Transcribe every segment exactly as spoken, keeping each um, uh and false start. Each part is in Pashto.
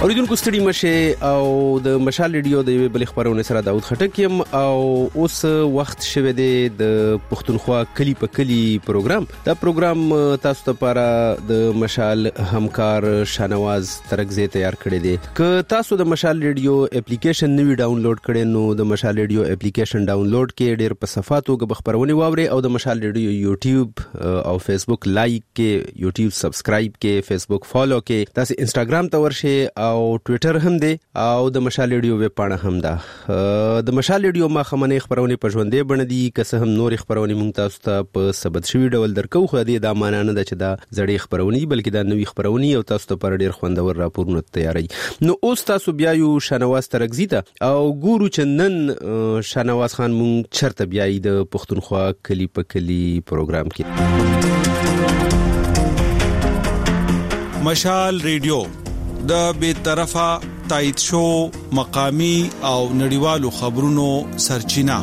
اوریدونکو ستړي مشه او د مشال ریډیو د بل خبرونه سره داود خټک يم او اوس وخت شوه د پښتونخوا کلی په کلی پروګرام. دا پروګرام تاسو ته لپاره د مشال همکار شانواز ترغزه تیار کړی دی. که تاسو د مشال ریډیو اپلیکیشن نوی ډاونلوډ کړئ نو د مشال ریډیو اپلیکیشن ډاونلوډ کې ډېر په صفاتو کې خبرونه واوري او د مشال ریډیو یوټیوب او فیسبوک لایک کې، یوټیوب سبسکرایب کې، فیسبوک فالو کې، تاسو انستګرام ته ورشئ او ټوئیټر هم دی او د مشال ریډیو ویب پاڼه هم ده. د مشال ریډیو ما خمنه خبرونه په ژوندې بڼه دي، که څه هم نور خبرونه مونږ تاسو ته په ثبت شوی ډول درکو، خو دې دا معنی نه ده چې دا زړې خبرونه بلکې دا نوې خبرونه او تاسو ته پر ډیر خوندور راپورونه تیاری. نو اوس تاسو بیا یو شانواز ترغزی ته او ګورو چې نن شانواز خان مونږ چرته بیا د پښتونخوا کلی په کلی پروګرام کې. مشال ریډیو د بے طرفه تایید شو مقامی او نړیوالو خبرونو سرچینه.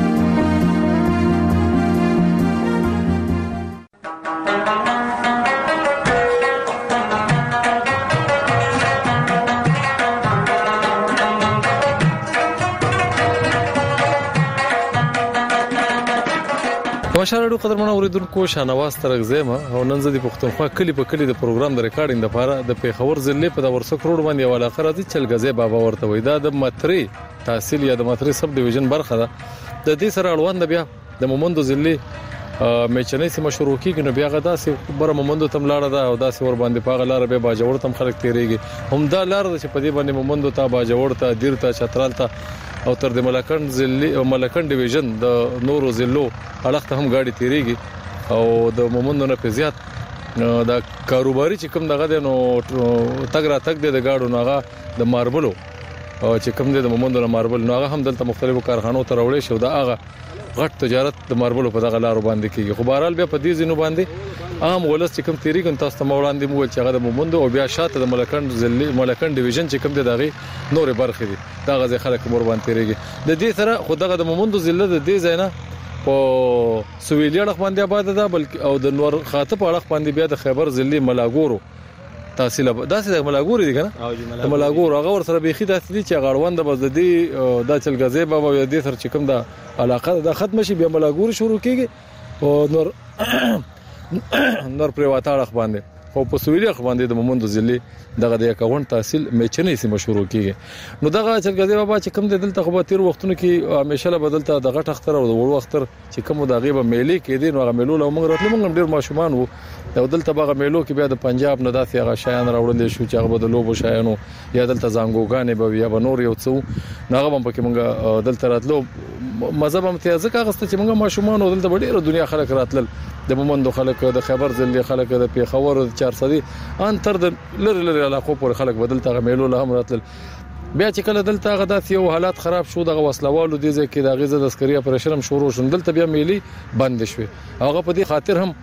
مشال قدرمنه اوریدونکو شانواز ترغزه ما او نن زدي پښتونخوا کلی په کلی د پروګرام د ریکارډینګ لپاره د پیښور ضلع په د ورسک روډ باندې یو علاقه راځي چلګزه بابا ورته وای. دا د متری تحصیل یا د متری سب ډیویژن برخه ده. د دې سره اړوند بیا د مومندو ضلع میچنې سیمه شروع کیږي. نو بیا غدا سي بر مومندو تم لاړه ده او دا سي ور باندې پاغه لار به باجوړ تم خلک تیریږي. هم دا لار چې په دې باندې مومندو ته باجوړ ته دیر ته چترال ته او تر د ملکن ضلع او ملکن ډیویژن د نورو ضلعو اړخته هم گاډي تیریږي او د مومندو نه په زیات د کاروباري چې کوم دغه نو تګ را تګ د گاډو ناغه د ماربلو او چې کوم د مومندو نه ماربل ناغه هم دلته مختلفو کارخانو ته راوړي شو. دا هغه غټ تجارت د ماربلو په دغه لارو باندې کیږي. خو بهرحال بیا په دې ځینو باندې عام ولس چې کوم تیریږي تاسو ته وړاندې مو چې هغه د مومندو او بیا شاته د ملکن ضلع ملکن ډیویژن چې کوم د دغه نور برخې دي دا غزه خلک مور باندې تیریږي. د دې سره خو دغه د مومندو ضلع د دې ځای نه په سویلي اړخ باندې آباد ده بلکې او د نور خاطب اړخ باندې بیا د خیبر ضلع ملاګورو تحصیل داسې د ملاګوري دي کنه د ملاګور هغه ور سره بيخي داسې دي چې غړوند بس د دې د چلګزې بابا د دې سره چې کوم د علاقه د ختم شي بیا ملاګور شروع کیږي او نور نور پریوات اړخ باندې او په سویلي اړخ باندې د مومندو ضلع دغه د اکاونټ تحصیل میچنې سیمه شروع کیږي. نو دغه چلګزې بابا چې کوم د دلته خو به تیر وختونو کې همیشه له بدلته دغه ټختر او د وړو اختر چې کوم د غیبه میلي کې دي نو هغه میلو له موږ راتلو موږ ډیر ماشومان وو او دلته باغ میلو کې بیا د پنجاب نه داسې هغه شایان راوړل شو چې هغه به د لوبو شایانو یا دلته زنګوګانې به یا بنور یو څو ناغه هم پکې موږ دلته راتلو مذهب هم ته ځکه غسته چې موږ ماشومان دلته ډیره دنیا خلک راتلل د مومندو خلک د خیبر ضلع خلک د پیښور د چارسدي ان تر د لری لری علاقو پر خلک بدلته میلو له هم راتلل. بیا چې کله دلته غدات یو حالات خراب شو دغه وسلوالو دي ځکه د غزه د عسکري اپریشن هم شروع شول دلته بیا میلي بند شوه. هغه په دې خاطر هم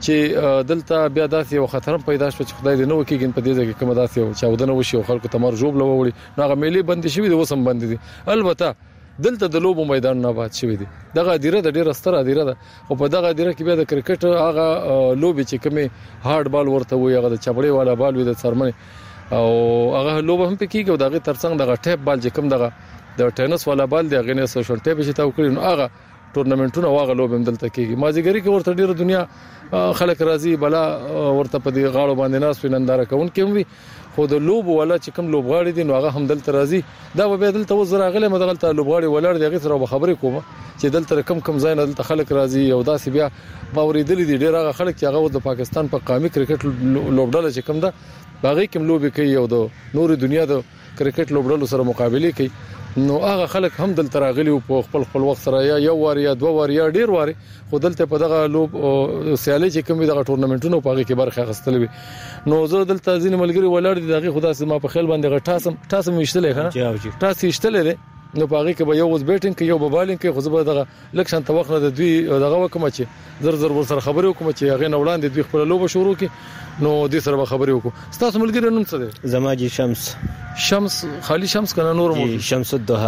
چې دلته بیا داسې یو خطر پیدا شو چې خدای دې نو کېږي په دې ځکه کوم داسې یو چاودنه وشي او خلکو تمر جوب لوړي نو هغه میلي بند شوی د وسم بند دي. البته دلته د لوبو میدان نه باد شوی دی دغه ادیره د ډیره ستره ادیره ده او په دغه ادیره کې بیا د کرکټ هغه لوبي چې کومه هارد بال ورته وي هغه د چبړې والا بال وي د سرمنې او هغه لوب هم پکې او دغه ترڅنګ دغه ټیپ بال چې کوم دغه د ټینس والا بال دی هغه نه سوشل ټیپ چې تاو کړی نو هغه ټورنمنټونه واغه لوب هم دلته کېږي. مازیګری کې ورته ډیره دنیا خلک راځي بلا ورته په دې غاړو باندې ناس ویننداره کوون کې وي خو د لوب ولا چې کوم لوبغاړي دي نو هغه هم دلته راځي. دا به دلته وزره غله مدغلته لوبغاړي ولر دی غیر به خبرې کوم چې دلته کم کم ځای نه دلته خلک راځي او داسې بیا باورېدل دي ډیر هغه خلک چې هغه د پاکستان په قومي کرکټ لوبډله چې کوم ده باغې کوم لوبي کوي او د نور دنیا د کرکټ لوبډلو سره مقابله کوي نو هغه خلک هم دلته راغلي په خپل خپل وخت سره یا یو وار یا دوه وار یا ډیر وار خو دلته په دغه لوب سیالي چې کوم دغه ټورنمنټونو په هغه کې برخه اخیستل وي. نو زه دلته ځین ملګری ولر دي دغه خدا سي ما په خیال باندې غټاسم تاسو مشتلې خنه تاسو مشتلې نو په هغه کې به یو وز بیټینګ کې یو به بالینګ کې خو زه دغه لکشن توخنه د دوی دغه وکم چې زر زر ور سره خبرې وکم چې هغه نه وړاندې دوی خپل لوب شروع کړي نو دې سره به خبرې وکړو. تاسو ملګری نوم څه دی؟ زماجي شمس شمس خالی شمس کنه نور مو شمس الدوحه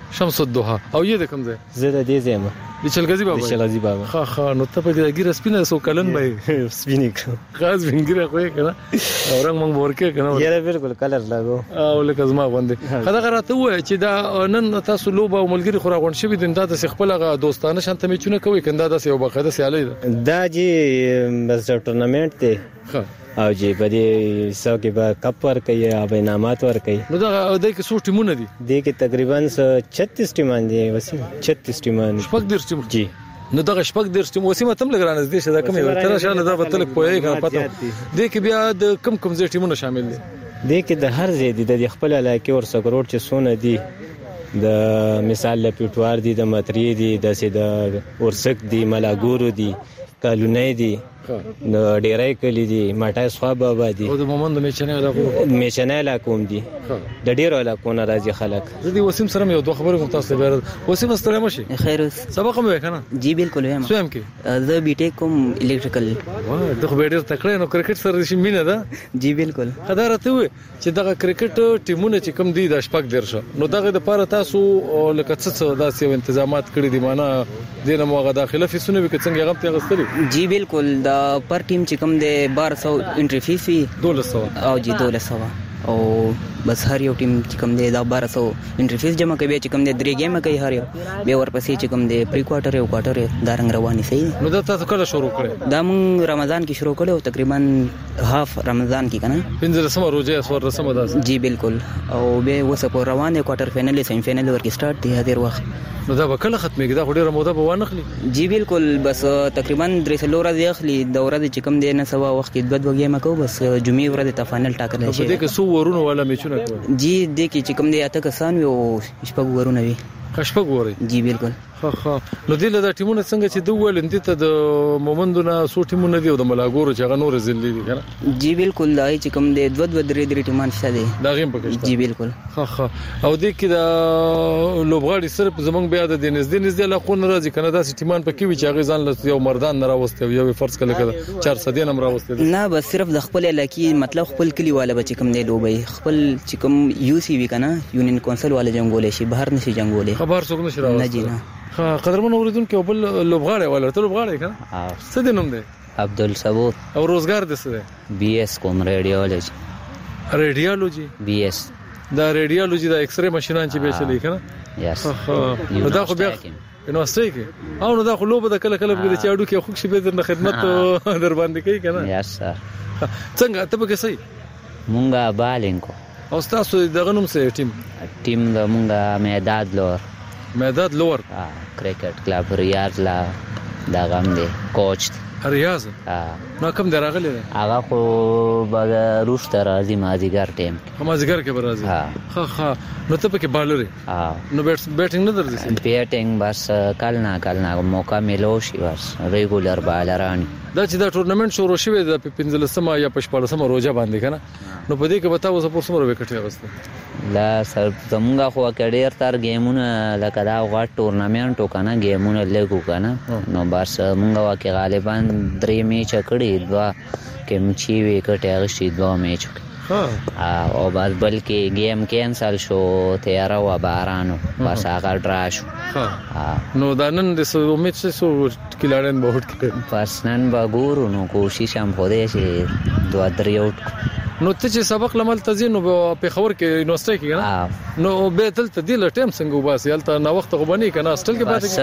شمس الدوحه او یې د کوم ځای زه د دې ځای ما د چلغزي بابا د چلغزي بابا ها ها نو ته په دې ګیره سپینه سو کلن به سپینیک خاص وینګره خو کنه او رنگ مونږ ورکه کنه یاره بالکل کلر لاګو او لکه زما غوندې خدای غراته وای چې دا نن تاسو لوبه او ملګری خو راغون شوی د انداز خپل غا دوستانه شانته میچونه کوي کنده داسې یو بقاعده سیالي ده دا جی بس ټورنمنت دی او جی په دې سو کې به کپ ور کوي او انعامات ور کوي نو دا د کې څو ټیمونه دي د کې تقریبا छत्तीस ټیمان دي وسیم छत्तीस ټیمان شپږ ډیر ټیم جی نو دا شپږ ډیر ټیم وسیمه تم لګران دي چې دا کوم یو تر شاله دا به تل کوی کنه پته د کې بیا د کم کم ځای ټیمونه شامل دي د کې د هر ځای د خپل علاقې ور سګروټ چې سونه دي د مثال له پیټوار دي د متری دي د سید ورسک دي ملاګورو دي کالونی دي نو ډیرای کلی دي ماټای سخوا بابا دي او د مومند میچنه علاقو میچنه علاقو دي د ډیرو علاقو نه راځي خلک زه دی وسیم سره یو دوه خبرې کوم تاسو ته وسیم ستړی مشي خیر سبق مې کنه جی بالکل وایم سویم کې زه بي ټیک کوم الکتریکل واه دغه ډیر تکړه نو کرکټ سره شي مینه ده جی بالکل خدای راته وي چې دغه کرکټ ټیمونه چې کم دي د شپږ درشه نو دغه د پاره تاسو لکه څه داسې تنظیمات کړی دي معنا دینه موغه داخله فیسونه به څنګه غم ته غستري جی بالکل دا پر ټیم چې کوم دی بارہ سو انټری فیس وی دولس سو او جی دولس سو او بس هر یو ټیم چې کوم دی دا بارہ سو انټری فیس جمع کوي چې کوم دی درې گیم کوي هر یو به ورپسې چې کوم دی پری کوارټر یو کوارټر دا رنګ رواني صحیح نو دا تاسو کله شروع کړی دا مون رمضان کې شروع کړو تقریبا هاف رمضان کې کنه پنځه سم روزه اسور رسمه ده جی بالکل او به وسه په روان دی کوارټر فائنل سیمی فائنل ورکی سٹارټ دی هدیر وخت نو دا به کله ختمېږي دا ډیره موده به وانه خلی جی بالکل بس تقریبا درې سلو ورځې اخلي د ورځې چې کوم دی نه سوا وخت کې دوه دوه گیم کو بس جمعې ورځې ته فائنل ټاکل شي په دې کې سو ورونو والا میچونه کوي جی دې کې چې کوم دی اته کسان وي او شپږ ورونه وي کښپګ ووري جی بالکل ها ها نو دله دا ټیمونه څنګه چې دوه ولندې ته د مومندونه سو ټیمونه دی او د ملاګورو چې غنور زلې دي کنه جی بالکل دا چې کوم دی دوه دوه درې درې ټیمان شته دي دا غیم پکې جی بالکل ها ها او دې کې دا لوبغاړي صرف زمونږ بیا د نږدې نږدې لا خون راځي کنه دا ټیمان پکې وي چې غي ځان له یو مردان نه راوستي یو فرض کله کړه چار سدې نم راوستي نه بس صرف د خپل علاقې مطلب خپل کلی والا بچ کوم دی لوبي خپل چې کوم یو سی وی کنه یونین کونسل والا جنگول شي بهر نشي جنگول خبر څوک نشي راوستي نه جی نه ها قدرمن اوریدونکو بل لوبغاړي ولا ته لوبغاړي کنه څه دې نوم دی عبدالصبور او روزګار دې څه دی بی اس کوم ریډیولوژي ریډیولوژي بی اس دا ریډیولوژي دا ایکس ری ماشینان چې به چلی کنه یس نو دا خو بیا یونیورسيټي کې او نو دا خو لوبه د کله کله په چاډو کې خو شي به در خدمت در باندې کوي کنه یس سر څنګه ته به کې صحیح مونږه بالینګو او تاسو دغه نوم څه ټیم ټیم د مونږه میداد لور میداد لور کرکټ کلب ریاض لا دا غم دی کوچ ریاض نو کوم دراغلی هغه خو بعد روش تر ازي مازیګر ټیم مازیګر کې برازي ها ها نو ته پکې بالري نو بیټ بیټینګ نه درځي بیټینګ بس کال نه کال نه موقع ملو شي بس ریګولر بالران دا چې دا ټورنمنت شروع شوی د پنځلسمه یا پښپړسمه روزه باندې کنه نو په دې کې به تاسو په سمره وکټي غوښته لا سر زمونږه خو کډیر تر گیمونه لکه دا غټ ټورنمنت وکنه گیمونه لګو کنه نو بس مونږه واکه غالبا درې میچ کړي دوا کې مچي وی کټه غشي دوا میچ ها او بس بلکې گیم کینسل شو تیار و بارانو بس هغه ډرا شو ها نو دا نن د سو میچ سو کلاړن بہت کړي پس نن به ګورو نو کوشش هم خوده شي دوه درې اوټ نو ته چې سبق لمل تزینو په خبر کې یونیورسيټي کې کنه نو به تل ته دی له ټیم څنګه وباسي الته نو وخت غبني کنه هاستل کې بس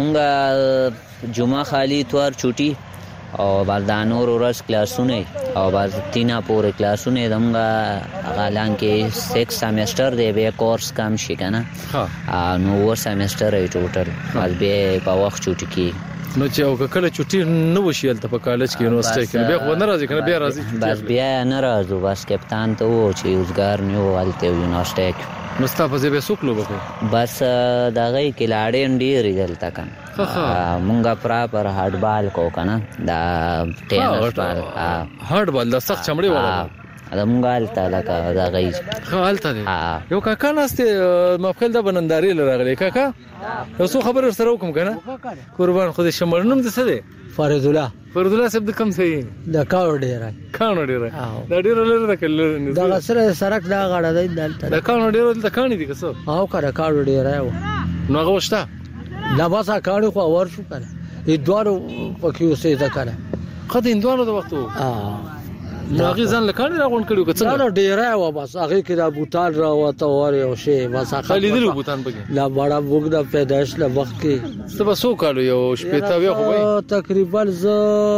مونږه جمعه خالی توار چوټي او بلدانور ورس کلاسونه او باز تینا پورې کلاسونه دمغه غالان کې سکس سیمستر دی به کورس کم شي کنه ها نو ور سیمستر ای ټوټل باز به په وخت چوټي کې نو چې او کله چټي نو وشیل ته په کالج کې یونیورسيټي کې بیا خو نه راځي کنه بیا راځي بس بیا نه راځو بس کپتان ته و چې یوزګار نیو والته یونیورسيټي کې نو ستاسو به سوکلو به بس دا غي کلاړې ډېر دلته کنه مونږه پراپر هارد بال کو کنه دا ټینس بال هارد بال د سخت چمړې ولا دا مونږه الته لکه دا غي خالته دی یو کاکا نهسته مخکل د بننداري لراغلی کاکا یو څو خبر سره وکم کنه قربان خو دې شمرنم د څه دی فرض الله فرض الله سب د کم څه د کاو ډیر کانو ډیر دا ډیر لره د کله دا سره سرک دا غاړه دی د کانو ډیر د کانی دي کسو او کړه کاو ډیر نو هغه وشته لا بس کاڼي خو ور شو کنه دوارو پکې اوسې ده کنه خدای اندوانو د وختو اه نو هغه ځان لکانې راغون کړو که څنګه نه ډیره و بس هغه کې د بوتان را وته ور یو شی بس خالي دلو بوتان پکې لا بڑا وګدا پیدائش له وخت کې څه به سو کالو یو شپېته وی خو وي تقریبا ز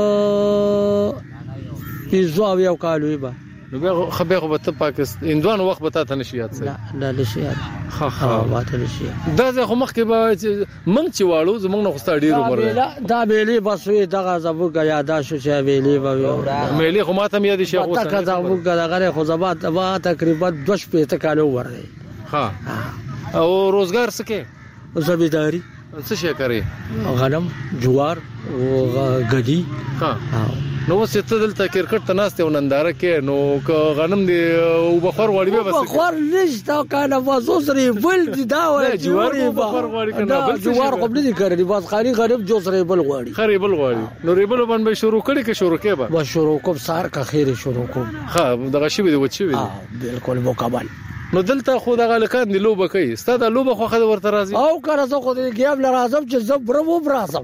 پنځه یو کالو به نو بیا خو بیا خو به پاکستان اندوانو وخت به تاسو نشي یاد سي نه نشي یاد ها ها واته نشي دا ځکه مخ کې به منګ چې واړو زمونږ نه خوستا ډیر عمر دا بیلی بس وی دغه زبوګه یادا شو چې بیلی به مېلي خو ماته یاد شي خو تا کدا وګه غره خو زبات وا تقریبا دوه شپې ته کالو ورغی ها او روزګار سکے زمینداری څه شي کوي غنم جوار او غدي ها نو څه ته دلته کرکټ ته ناشته وننداره کې نو غنم دی او بخور وړي به بس بخور نشته کنه واسو سره بل دی دا وای جوار بخور وړي کنه بل جوار قبل دي کړی بس خالي غریب جو سره بل وړي خریبل وړي نو ریبل باندې شروع کړي کې شروع کې به و شروع کوم سار کا خیر شروع کوم ها دغه شی دی وچی وي بالکل مکمل نو دلته خو دغه لکان دی لوبه کوي ستاده لوبه خو خد ورته راځي او کړه زه خو دې ګیاب لرازم چې زه برو برازم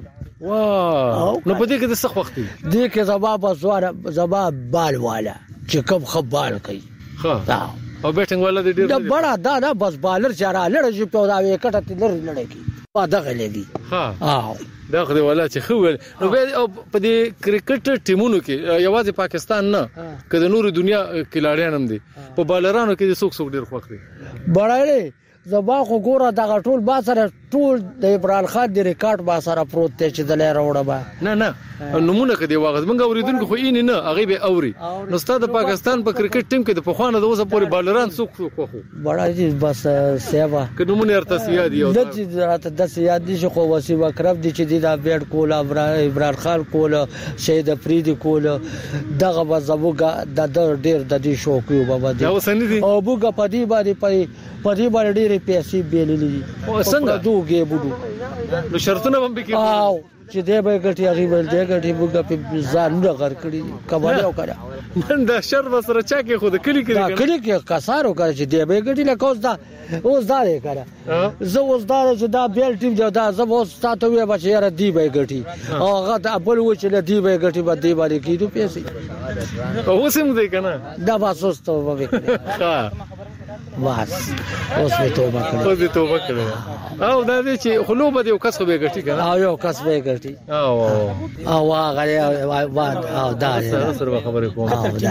واه نو په دې کې د څه وخت دی دې کې زبا بسواره زبا بال والا چې کوم خبال کوي ها او بیټینګ والا دې ډیر دا بڑا دا دا بس بالر چاره لړ شي په دا وکټه تلر لړ کی په دغه لګي ها اه دا خو دې والا چې خو نو په دې کرکټ ټیمونو کې یوازې پاکستان نه کله نور دنیا کلاړیان هم دي په بالرانو کې څوک څوک ډیر خوښ دي بڑای زبا خو ګوره دغه ټول با سره ټول د عمران خان د ریکارډ با سره پروت دی چې د لاره وړه با نه نه نمونه کدي واغز منګه اوریدونکو خو یې نه هغه به اوري نو ستاسو د پاکستان په کرکټ ټیم کې د پخوانه د اوسه پورې بالران څوک څوک خو بڑا دې بس سیوا که نمونه ارته یاد یو د چې راته د یاد دي خو وسیم اکرم دي چې د بیډ کول عمران خان کول شهید افریدي کول دغه بزبوګه د ډیر د دې شوق یو بابا دي او سن دي او بوګه پدی باندې پدی پدی باندې ډېرې پیسې بیللې او څنګه دوګه بودو نو شرطونه هم به کې او چې دې به ګټي هغه ول دې ګټي بوګه په ځان نه غر کړی کمال او کړه نن دا شر وسره چا کې خود کلی کړی دا کلی کې کسارو کړ چې دې به ګټي له کوز دا اوس دا یې کړه زه اوس دا چې دا بیل ټیم دا زه اوس تاسو وې بچ یاره دی به ګټي هغه دا بل و چې دی به ګټي به دی باندې کیدو پیسې اوس هم دې کنه دا باسوس ته وکړه ها واس اوس په توبه کړه اوس په توبه کړه او دا دې چې خلوبه دې کس خو به ګټي کنه او یو کس به ګټي او او هغه واد او دا سره خبرې کوم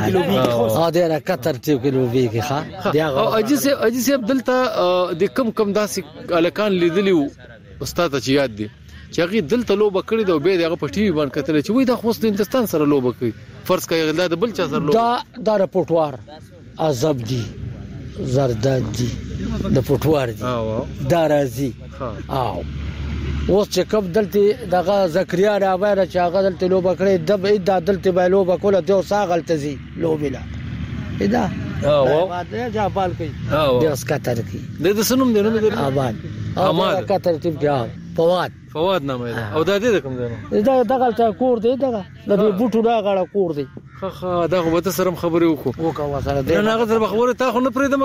او دا را کتر تی کیلو وی کې ښا او اجي سي اجي سي دلته د کم کم داسې الکان لیدلیو استاد چې یاد دي چې هغه دلته لوبه کړې دا به دغه په ټي وي باندې کتل چې وای دا خو د هندستان سره لوبه کوي فرض کړئ دا د بل چا سره لوبه دا دا رپورټوار عذاب دي زرداد دي د پټوار دي دا راځي او اوس چې کوم دلته دغه زکریا راوړل چې هغه دلته لوبه کړې د د دلته به لوبه کوله د ساغل تزي لوبله ادا او دا جابال کوي د اوس کتر کوي د سنوم دی نو د آباد آباد کتر ټیم کې فواد فواد نامه او دا دې کوم دی دا دغه کور دی دغه د بوټو دا غړه کور دی خا دا خو به سره خبرې وکړو وکړه سره دی نه هغه سره خبره تا خو نه پرېدم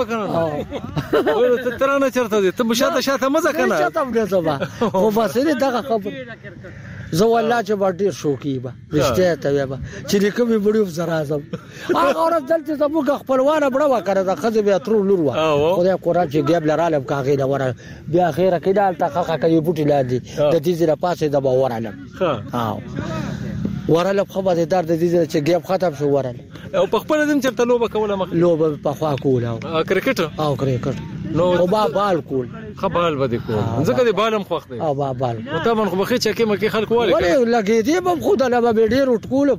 کنه او ته ترانه چرته دي ته مشاته شاته مزه کنه چاته مې زما خو بس دې دغه خبر زه والله چې باندې شوقي به رښتیا ته به چې کومې بډیو سره اعظم هغه ورځ دلته زموږ خپلوانه بړه وکړه د خزه به تر لور و خدای قرآن چې ګیب لرالم کاغې دا ور بیا خیره کې دا تخه کوي بوټي لاندې د دې زره پاسه د باور علم ها وراله خو به دار د دې چې ګیب ختم شو وراله او په خپل دم چرته لوبه کوله مخ لوبه په خوا کوله کرکټ او کرکټ نو او با بال کول خبال بده کول ځکه د بالم خوښ دی او با بال نو ته من خو بخې چې کې مکه خلک واله ولې لګې دی په خود له به ډیر وټکول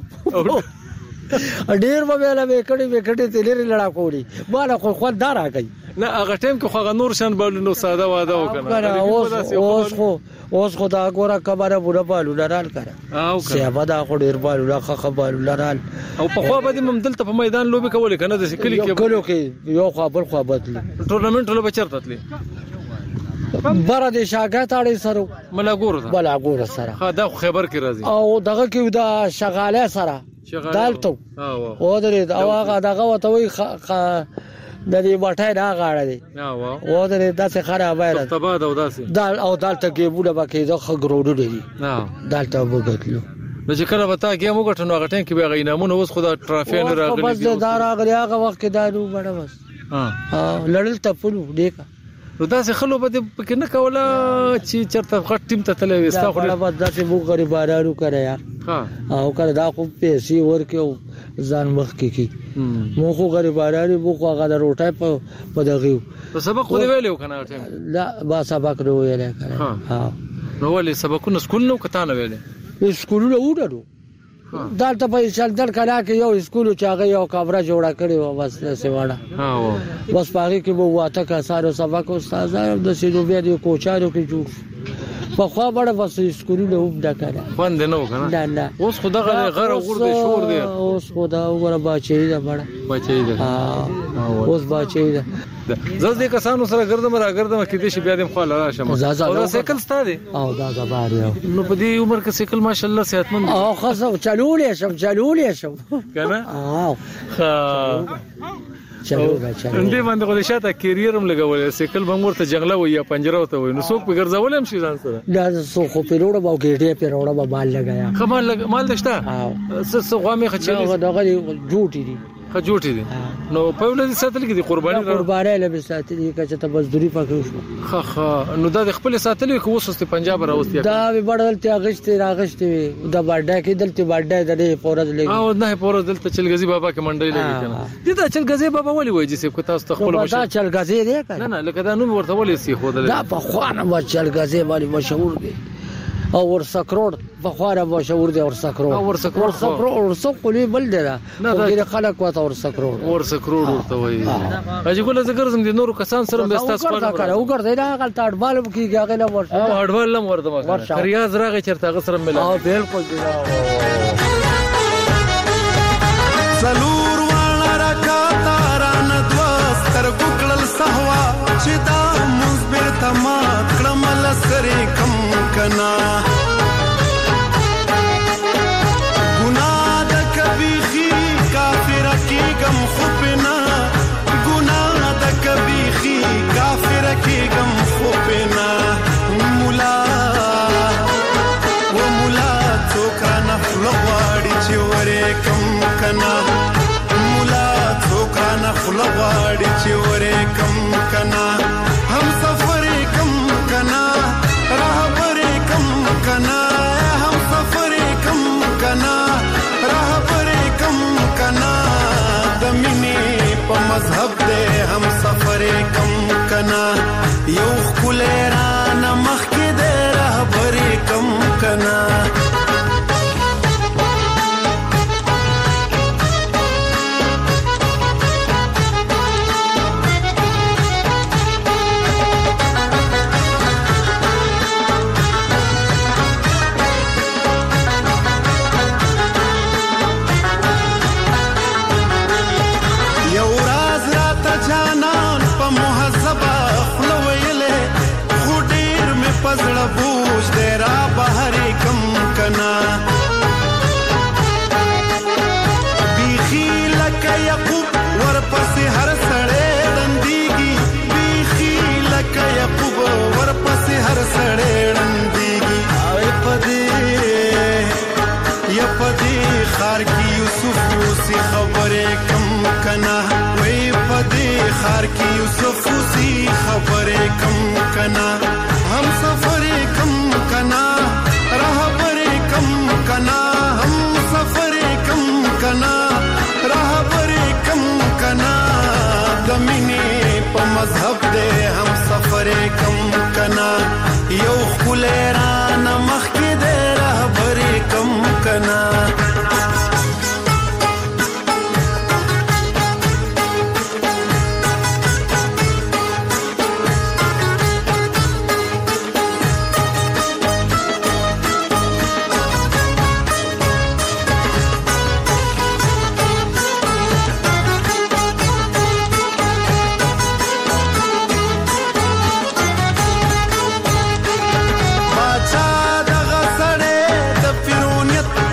ډیر به له وکړې وکړې تلری لړا کولی بالا خو خو دارا کوي نه هغه ټیم کې خو نور شان بل نو ساده واده وکنه اوس اوس خو اوس خو دا ګوره کبره بوله بالو لرال کړه او سیابه دا خو ډیر بالو لا خخ بالو لرال او په خو به د دلته په میدان لوبي کول کنه د کلی کې کلو کې یو خو بل خو بدلی ټورنمنت لوبه چرته تلی بره د شاګات اړې سره ملا ګور بلا ګور سره ها دا خبر کې راځي او دغه کې دا شغاله سره دالته او درې او هغه دغه وته وي د دې بټای نه غاړه دی او د داسې خرابه ده تباد او داسې دال او دالته ګیمونه به کېده ښه ګروډونه دي دالته وګټلو نو چې کله به تا ګیم وګټو نو هغه ټایم کې به هغه انعامونه اوس خو دا ټرافیانو راغلي بس دا راغلي هغه وخت کې دا نو بړه بس لړل تپلو ډېکه نو داسې خلو به دې پکې نه کوله چې چېرته غټ ټیم ته تللی وې ستا خو بس داسې موږ غریبانانو کړی یار او کله دا خو پیسې ورکړي او ځان مخکې کړي موږ خو غریبانان یو موږ خو هغه د روټۍ په دغه یو سبق خو دې ویلی و که نه لا ما سبق نه ویلی که نو ولې سبقونه سکول نه و که تا نه ویلی سکولونه وډلو دلته په شلدر کلا کې یو سکول چې هغه یو کمره جوړه کړې وه بس داسې وړه بس په هغې کې به واته کسانو سبق استادان داسې نو بیا د کوچانو کې جوړ شو پخوا بړه بس سکولونه هم ډکه ده خوند یې نه و که نه نه نه اوس خو دغه غر او غور دی شور دی اوس خو دا وګوره باچهي ده بړه باچهي ده اوس باچهي ده زه دې کسانو سره ګرځم راګرځم کېدای شي بیا دې خوا لاړ شم او دا سایکل ستا دی او دا زبار یو نو په دې عمر کې سایکل ماشاءالله صحتمند او خاصه چلولی شم چلولی شم کنه او چلو دا چلو دې باندې خو شاته کیریر هم لګولې سایکل به ورته جنگله وي یا پنجره وته وي نو څوک په ګرځول هم شي ځان سره دا څو خو پیروړه باو ګېټه پیروړه به مال لګایا کمال مال دشته څه څه غوامه خچلې دغه جوټی دي خجوټی دي نو په ولې ساتل کې دي قرباني قرباني له ساتل کې چې ته مزدوري پکې شو خا خا نو دا د خپل ساتل کې وسوسته پنجاب راوستي دا به بدل ته اگست راغشت دا باډا کې دلته باډا د فورز لګي او نه فورز دلته چلګزي بابا کې منډي لګي کنه دي دا چلګزي بابا ولي وایي چې کو تاسو خپل مشه دا چلګزي دی نه نه لکه دا نو ورته ولي سي خو دا په خوانه و چلګزي باندې مشهور دی او ورسکروړ په خواره مشهور دی ورسکروړ او ورسکروړ ورسکروړ ورسکولې بل دی دا ډېر خلک وته ورسکروړ ورسکروړ ورته وایي اجي ګل زګر زم دي نور کسان سره به تاسو پر کړه وګرځي دا غلط اډوال کیږي هغه لا ورشه او اډوال لم ورته ما ریاض راغی چرته هغه سره مل او بالکل دی سلور وانا رکاتا ران دوستر ګکل سهوا چې دا مزبر تما کړمل سره کم کنا ګناه د کبيخي کافر کی غم خوبنا ګناه د کبيخي کافر کی غم خوبنا مولا و مولا څوک نه فلواړي چې ورې کم کنا مولا څوک نه فلواړي چې ورې کم کنا هم سفر کم کنا راهبر کم کنا هم سفر کم کنا راهبر کم کنا د مینې په مذهب دې هم سفر کم کنا یو خپل را نمخ کې دې راهبر کم کنا پزړه بوج دې را بهر کم کنا بیخی لکه یعقوب ورپسې هر سړی رندېږي بیخی لکه یعقوب ورپسې هر سړی رندېږي او پدې یا پدې خار کې یوسف اوسې خبرې کم کنا وې پدې خار کې یوسف اوسې خبرې کم کنا हम सफर कम कना राहबर कम कना हम सफर कम कना राहबर कम कना दमिने प मजहब दे हम सफर कम कना यो खुलेरा नमख के दे राहबर कम कना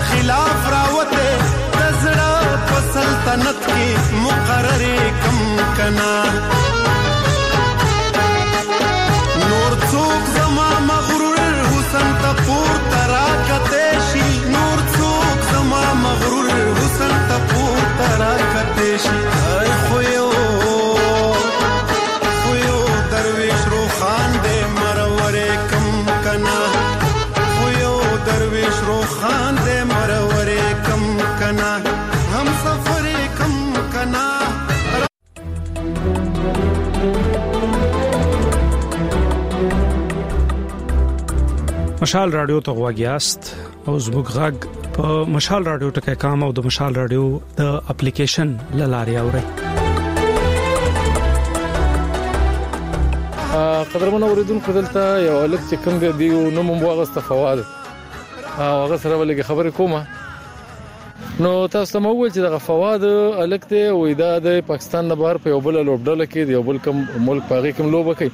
سلطنت کی مقرر کم کنا نور څوک زما مغرور حسن ته پورته راکته شي نور څوک زما مغرور حسن ته پورته راکته شي خو یو خو یو درویش روخان دې مرورې کم کنا خو یو درویش روخان دې مرورې کم کنا هم سفر کم کنا. مشال رادیو ته غواګیاست او زموږ غږ په مشال رادیو ټکي کام او د مشال رادیو د اپلیکیشن لاري اوري. قدرمن اوریدونکو دلته یو الک چې کوم دی نو مو واغسته فواد او هغه سره ولګي خبرې کومه نو تاسو ته مو ویل چې دغه فواد الک ته وې د پاکستان نه بهر په یو بل لوبډل کې دی یو بل کوم ملک پاغي کوم لوبه کوي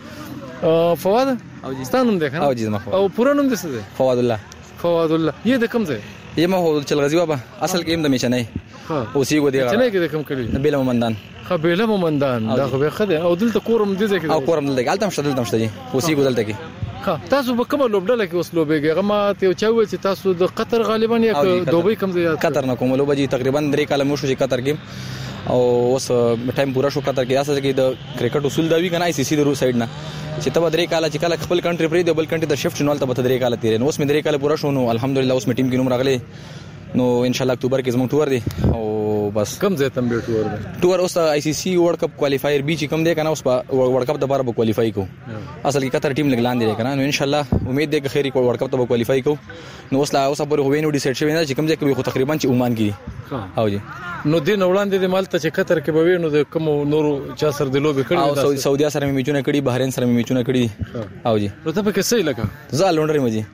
فواد او ستانم ده کنه او جی او پورا نوم دې څه ده فواد الله فواد الله یې د کوم ځای یې ما هو چل غزي بابا اصل کې هم د میشنې ها اوسې کو دی چنه کې د کوم کړي بیل مومندان خبيله مومندان دا خو به خده او دلته کورم دې ځای کې او کورم دلته التم شدل تم شته اوسې کو دلته کې ها تاسو به کوم لوبډل کې اوس لوبېږي ما ته چاوي چې تاسو د قطر غالبا یا دوبۍ کوم ځای قطر نه کوم لوبه جی تقریبا درې کاله مو شو چې قطر کې او اوس ټایم پورا شو قطر کې اساس کې د کرکټ اصول دا وی کنه آی سی سی د رو سایډ نه چې تبه درې کاله چې کله خپل کنټری پرې د بل کنټری د شفټ نول ته به درې کاله تیرې نو اوس مې درې کاله پورا شو نو الحمدلله اوس مې ټیم کې نوم راغلی نو ان شاء الله اکتوبر کې زموږ ټور دی او بس کم ځای تم به ټور دی ټور اوس آی سی سی ورلد کپ کوالیفایر بي چې کم دی کنه اوس ورلد کپ د بار به کوالیفای کو اصل کې قطر ټیم لګلان دی کنه نو ان شاء الله امید دی چې خیری ورلد کپ ته به کوالیفای کو نو اوس لا اوس په وینو ډیسایډ شوی نه چې کم ځای کې خو تقریبا چې عمان کې او جی نو دین وړاندې د مالته چې قطر کې به وینو د کوم نورو چا سره د لوبي کړي او سعودي سره مې میچونه کړي بحرین سره مې میچونه کړي او جی نو ته په کې صحیح لګا زه لونډر مې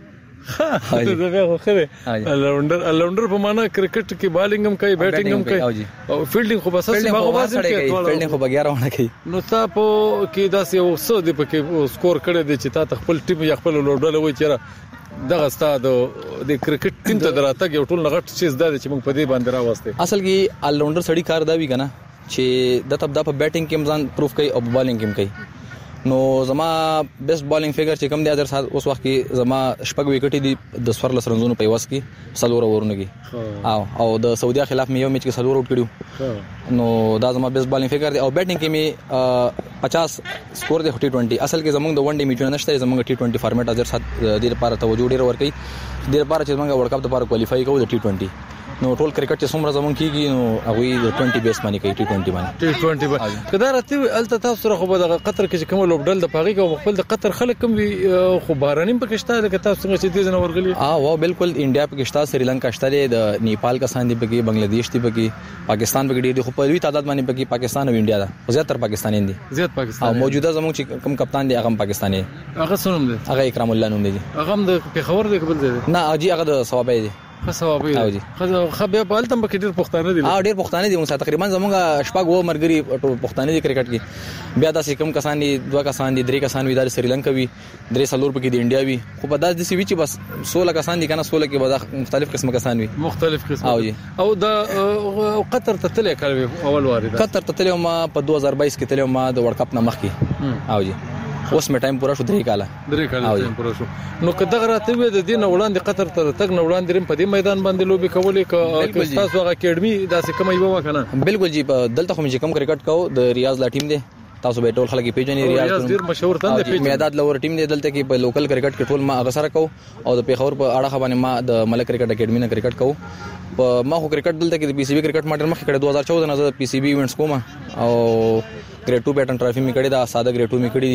ها دا به خو خره لونډر لونډر په معنا کرکټ کې بالینګ هم کوي بیټینګ هم کوي او فیلډینګ خو بس ما خو بس فیلډینګ خو بګیاره ونه کوي نو تا په کې داسې یو څه دی په کې سکور کړی دی چې تا خپل ټیم یا خپل لوډل وای چیرې دغه ستاد د کرکټ ټیم ته دراتګ یو ټول نغټ چیز دا چې موږ په دې باندې راوسته اصل کې الراوندر سړی کار دا وی کنه چې د تب د په بیټینګ کې مزان پروف کوي او بالینګ کې کوي نو زما بیسټ بالینګ فیګر چې کم دی در سات اوس وخت کې زما شپږ وکټې دي د سفر لسرنزونو په واس کې سلور اورونه کې او او د سعودي خلاف مې یو میچ کې سلور اوټ کړو نو دا زما بیسټ بالینګ فیګر دی او بیټینګ کې مې پچاس سکور دی ټي ټوئنټي اصل کې زمونږ د ون ډے میچونه نشته زمونږ ټي ټوئنټي فارمیټ در سات د لپاره توجه ډیر ور کوي د لپاره چې زمونږ ورلد کپ لپاره کوالیفای کوو د ټي ټوئنټي نو ټول کرکټ چې څومره زمون کیږي نو هغه د بیس باندې کوي ټي ټوئنټي باندې ټي ټوئنټي باندې کدا راته الته تاسو سره خو د قطر کې کوم لوبډل د پاغي او خپل د قطر خلک کوم وی خو بارانیم پکشته د تاسو څنګه چې دې نه ورغلي اه وا بالکل انډیا پکشته سریلانکا شته د نیپال کسان دی پکې بنگلاديش دی پکې پاکستان پکې ډېر خو په لوی تعداد باندې پکې پاکستان او انډیا دا زیاتره پاکستاني دي زیات پاکستان او موجوده زموږ چې کوم کپتان دی هغه پاکستاني هغه څنوم دی هغه اکرام الله نوم دی هغه د پیښور دی قبل دی نه اجي هغه د ثوابې دی خصوابي او دي خبي په التم کې ډېر پښتانه دي اه ډېر پښتانه دي موږ تقریبا زموږ شپږ و مرګري پښتانه دي کرکټ کې بیا داسې کم کسان دي دوه کسان دي درې کسان وي د سریلانکا وي درې سلور پکې د انډیا وي خو په داس دي سوي چې بس سولہ کسان دي کنه سولہ کې به مختلف قسم کسان وي مختلف قسم او جی او د قطر ته تلې کړو اول وارد قطر ته تلې ما په دوه هزار بایس کې تلې ما د ورلد کپ نه مخکې او جی اوس مې ټایم پورا شو درې کاله درې کاله ټایم پورا شو نو کله راته وې د دین وړاندې قطر ته تک نو وړاندې رم په دې میدان باندې لوبي کولې ک تاسو هغه اکیډمي داسې کومه یو وکنه بالکل جی دلته خو مې کوم کرکټ کو د ریاض لا ټیم دی تاسو به ټول خلک پیژنې ریاض ډیر مشهور تند پیژنې میداد لور ټیم دی دلته کې په لوکل کرکټ کې ټول ما هغه سره کو او د پیښور په اړه باندې ما د ملک کرکټ اکیډمي نه کرکټ کو په ما خو کرکټ دلته کې د پی سی بي کرکټ ماډل مخکې کړه دوه هزار چودہ نه د پی سی بي ایونټس کوم او ګریډ ټو پیټرن ټرافي می کړی دا ساده ګریډ ټو می کړی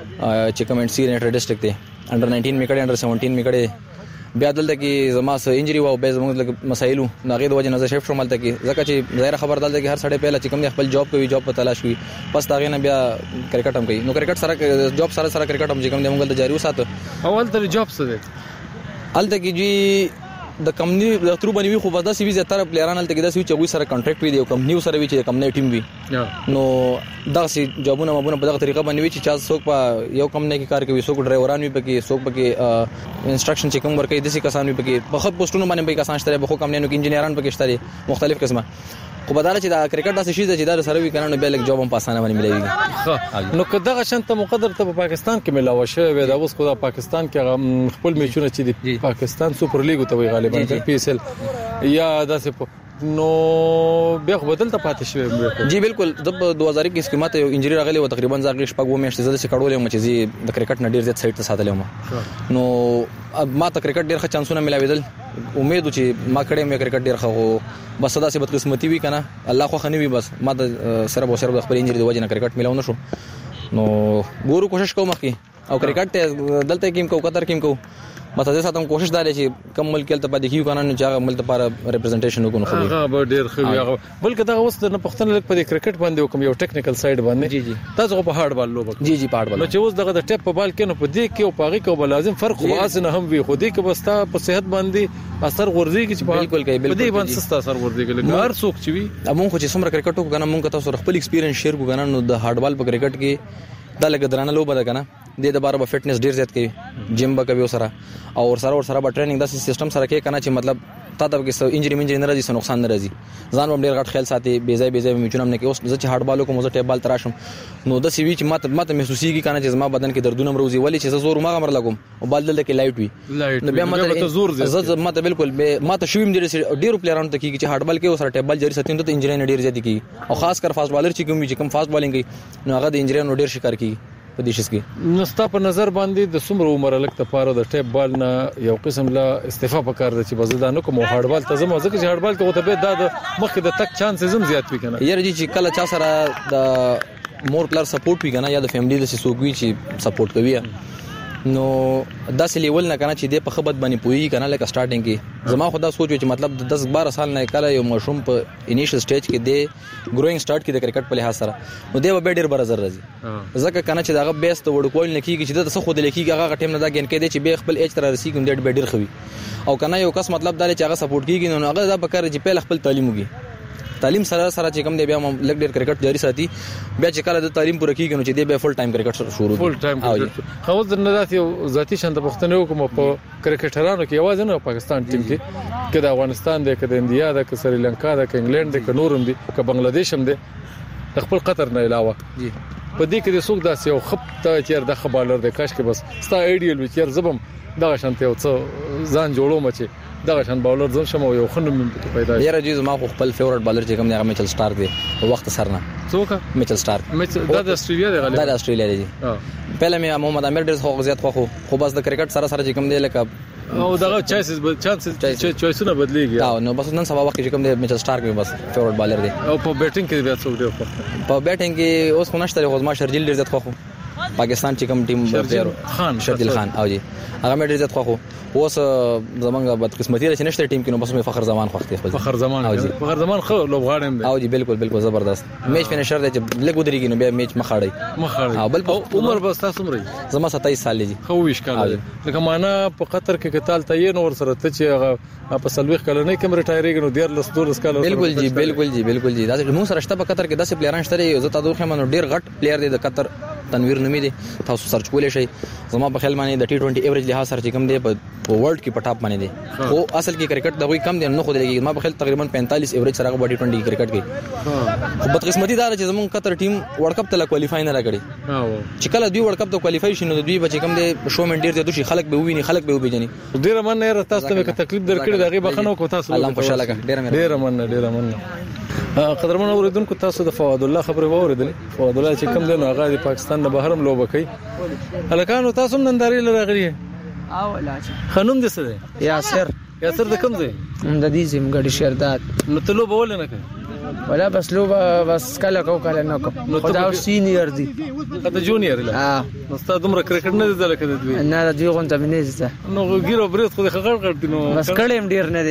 چې کمنټ سی نیټر ډسټرکټ دی انډر نائنټین می کړی انډر سیونټین می کړی بیا دلته کې زما سه انجری و او به زموږ مسایلو ناغې د وجه نه شفټ شوم ملته کې ځکه چې ظاهر خبر دلته کې هر سړی پهلا چې کوم خپل جاب کوي جاب په تلاش کوي پس داغه نه بیا کرکټ هم کوي نو کرکټ سره جاب سره سره کرکټ هم چې کوم د موږ د جاری وساته اول تر جاب څه دی الته کې جی د کمپنی د ترو باندې وی خو په داسې وی زیاتره پلیران الته کې داسې چې وی سره کانټریکټ وی دی او کمپنی سره وی چې کمپنی ټیم وی نو داسې جابونه مبونه په دغه طریقه باندې وی چې چا څوک په یو کمپنی کې کار کوي څوک ډرایوران وی پکې څوک پکې انسټرکشن چې کوم ورکې داسې کسان وی پکې په خط پوسټونو باندې پکې کسان شته په خو کمپنیونو کې انجینران پکې شته مختلف قسمه خو بداله چې دا کرکټ داسې شي چې دا سره وی کنه نو به لک جواب هم پاسانه باندې ملایوي. نو که دغه شانته مقدر ته په پاکستان کې ملاوي شوی دا اوس خو د پاکستان کې خپل میچونه چې د پاکستان سوپر لیګ ته وی غالبا پی اس ال یا داسې نو بیا خو بدل ته پاتې شوی. جی بالکل د دوه هزار اکیس کې ماته یو انجری راغلی و تقریبا زغلی شپږ و میاشتې زده چې کډولې مې چې د کرکټ نه ډیر زیات سایت ته ساتلم نو ما ته کرکټ ډیر ښه چانسونه ملاویدل. امید و چې ما کړې مې کرکټ ډیر ښه هو بس صدا سي بدقسمتي وی کنه الله خو خنوي بس ما د سره به سره د خپل انجری د وجه نه کرکټ ملاو نشو نو ګورو کوشش کوم مخکي او کرکټ دلته کېم کو قطر کېم کو مته زه ساتم کوشش دالې چې کم ملک ته پاتې کیو کنه چې هغه ملک لپاره ریپرزنټیشن وکړو خو هغه به ډیر خو هغه بلکې دا اوس د پښتون لیگ په کرکټ باندې وکم یو ټیکنیکل سایډ باندې جی جی تاسو په هارد بال لوب جی جی په هارد بال نو چې اوس دغه د ټیپ په بال کې نو په دې کې او پاغي کې به لازم فرق خاص نه هم وي خو دې کې بستا په صحت باندې اثر ورځي چې بالکل کوي بالکل دې باندې سست اثر ورځي لکه هر څوک چې وي امون خو چې څومره کرکټ وکړو کنه مونږ تاسو خپل ایکسپیرینس شیر کو کنه نو د هارد بال په کرکټ کې دا لګ درانه لوب ده کنه د د بار په فټنس ډیر زیات کوي جیم به کوي سره او سره ور سره به ټریننګ د سیستم سره کې کنه چې مطلب تا ته کې انجری منجری نه راځي سو نقصان نه راځي ځان هم ډیر غټ خیال ساتي بي ځای بي ځای میچونه نه کې اوس چې هارد بالو کوم زه ټیپ بال تراشم نو د سی وی چې ماته ماته محسوسيږي کنه چې زما بدن کې دردونه مروزي ولی چې زور ما غمر لګوم او بال دلته کې لایټ وي نو بیا ماته زور زه ماته بالکل ماته شویم ډیر ډیر پلیرانو ته کې چې هارد بال کې سره ټیپ بال جری ساتین ته انجری نه ډیر زیات کی او خاص کر فاست بالر چې کوم چې کوم فاست بالینګ کوي نو هغه د انجری نو ډیر شکار کی په دې شس کې نو ستا په نظر باندې د څومره عمر لک ته پاره د ټیپ بال نه یو قسم لا استفاده وکړ چې بزدانو کوم هارد بال ته زموږ ځکه چې هارد بال ته ته به د مخکې د تک چانس زم زیات وي کنه یاره چې کله چا سره د مور پلر سپورټ وي کنه یا د فیملی د سوګوي چې سپورټ کوي نو داسې لیول نه کنه چې د په خبرت باندې پوي کنه لکه سٹارټینګ کې زما خدا سوچ چې مطلب د دس بارہ سال نه کله یو مشروم په انیشل سټیج کې د ګروینګ سٹارټ کې د کرکټ په لحاظ سره نو دی به ډیر بر زر راځي ځکه کنه چې داغه بیس ته وړکول نه کیږي چې د څه خود لیکيږي هغه ټیم نه دا ګین کې دی چې به خپل ایج تر رسیدي کوم ډیر ډیر خوي او کنه یو کس مطلب دا چې هغه سپورټ کیږي نو هغه دا به کار چې په خپل تعلیم وږي تعلیم سره سره چې کوم دی بیا لګ ډیر کرکټ جاری ساتي بیا چې کله د تعلیم پوره کیږي نو چې دی بیا فل ټایم کرکټ شروع فل ټایم کرکټ خو د نظر یو ذاتی شنت پښتنو کوم په کرکټرانو کې आवाज نه پاکستان ټیم کې کله افغانستان دی کله انډیا دی کله سریلانکا دی کله انګلند دی کله نورم دی کله بنگلاديش هم دی خپل قطر نه علاوه جی په دې کې د سوق داسې یو خپ ته چیر د خبالر د کاش کې بس ستا ایډیل وی چیر زبم دغه شانته یو څه ځان جوړو مچي دغه شان بالر ځم شمو یو خنم په پیدا یاره جی زما خپل فیورټ بالر چې کوم دی هغه میچل سٹار دی وخت سرنا څوک میچل سٹار دا د استرالیا دی غالبا دا د استرالیا دی پهله مې محمد عامر ډیر خو زیات خو خو بس د کرکټ سره سره چې کوم دی لکه او دغه چانسز چانسز چويسونه بدليږي دا نو بس نن سبا وخت چې کوم دی میچل سٹار کې بس فیورټ بالر دی او په بیټینګ کې بیا څوک دی په بیټینګ کې اوس خو نشته خو ما شرجیل ډیر زیات خو پاکستان چې کوم ټیم شرجیل خان شرجیل خان او جی هغه مې ډیر زیات خو اوس زمونږ بدقسمتي راځي نشته ټیم کې نو بس مې فخر زمان خوښ دی فخر زمان فخر زمان خو لوبغاړم دی او جی بالکل بالکل زبردست میچ فینیشر دی چې لګ ودرېږي نو بیا میچ مخاړی مخاړی او بل عمر بس تاسو مری زما ستایس سال دی خو ویش کال لکه معنا په قطر کې کتال ته یې نور سره ته چې هغه په سلويخ کله نه کوم ریټایرینګ نو ډیر لس دولس کال بالکل جی بالکل جی بالکل جی دا مو سره شته په قطر کې داسې پلیران شته زه تاسو خو منو ډیر غټ پلیر دی د قطر تنویر نومي دي تاسو سرچ کولای شئ زما په خیال باندې د ټي ټوئنټي ایوریج لحاظ سره چې کوم دی په ورلد کې په ټاپ باندې دي او اصل کې کرکټ د وی کم دی نو خو دی ما په خیال تقریبا پینتالیس ایوریج سره په ټي ټوئنټي کرکټ کې خو بدقسمتي دا چې زمون قطر ټیم ورلد کپ ته کوالیفای نه راکړي چې کله دوی ورلد کپ ته کوالیفای شینو دوی به چې کوم دی شو من ډیر دی دوی خلک به ویني خلک به وبېجني ډیر من نه تاسو ته تکلیف درکړي دغه بخنو کو تاسو الله خوشاله کړه ډیر ډیر من ډیر من قدرمن اوریدونکو تاسو د فواد الله خبره واوریدلې فواد الله چې کوم دی نو هغه د پاکستان نه بهرم لوب کوي هلکانو تاسو ننداري لراغلي او لاچ خنوم دې څه دی یاسر یاسر د کوم دی د دې زم غړي شردات نو ته لوب ول نه کوي ولا بس لوبه بس کله کو کله نه کو خدا سینیئر دی ته جونیئر لا ها نو ستاسو دومره کرکټ نه دی لکه دوی نه دوی غونډه مې زده نو ګیرو برید خو خغړ کړ نو بس کړم ډیر نه دی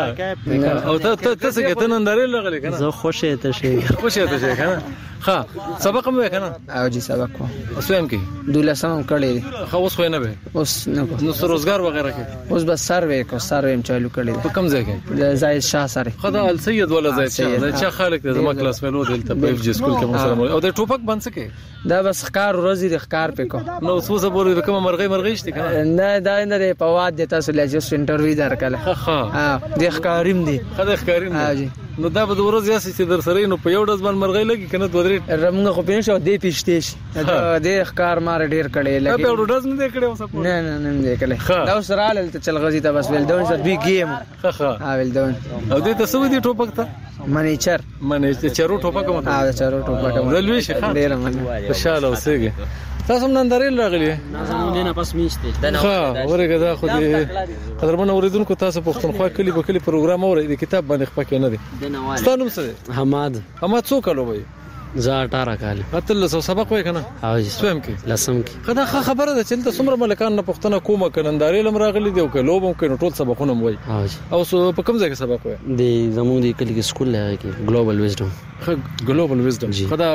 کنه او ته ته څه کې ته ننداري لغلی کنه زه خوشی ته شي خوشی ته شي کنه ها سبق مې کنه او جی سبق کو اوسم کې دولسم کړی خو اوس خو نه به اوس نه کو نو روزګار وغیرہ کې اوس بس سروې کو سروې هم چالو کړی په کوم ځای کې زاید شاه سره خدا ال سید ولا زاید شاه چې خالق د زما کلاس مېلو دلته په اف جی سکول کې مو سره او د ټوپک باندې کې دا بس ښکار ورځي د ښکار پکو نو څه څه بوله کوم مرغې مرغې شته کنه نه دا نه په واد د تاسو لږه انټرویو درکله ها ها د ښکاریم دی خدای ښکاریم ها جی نو دا به د ورځ یاسي چې در سره نو په یو ډز باندې مرغۍ لګي کنه دوه درې رمغه خو پین شو دې پیشته شي دا دې ښکار مار ډیر کړي لګي په یو ډز نه دی کړي اوس نه نه نه دی کړي دا اوس رااله ته چل غزي ته بس ویل دون څه دوی گیم ها ها ویل دون او دې ته سو دي ټوپک ته منیچر منیچر چرو ټوپک مته ها چرو ټوپک دلوي شي ډیر من خوشاله اوسېږي تاسو هم نن درې راغلي زمونږ نه پس میشته ها ورګه دا خو دې قدرمن اوریدونکو تاسو پښتونخوا کلی په کلی پروګرام اورئ د کتاب باندې خپل کې نه دي ستاسو څه حماد حماد څو کالو وي زه اٹھارہ کال اتل سو سبق وای کنه او جی سویم کې لسم کې خدا خبره ده چې ته څومره ملکان نه پښتنه کومه کننداري لم راغلي دی او کلوبم کینو ټول سبقونه وای او جی او په کوم ځای کې سبق وای دی زموږ د کلی کې سکول لري کې ګلوبل وزډم ګلوبل وزډم خدا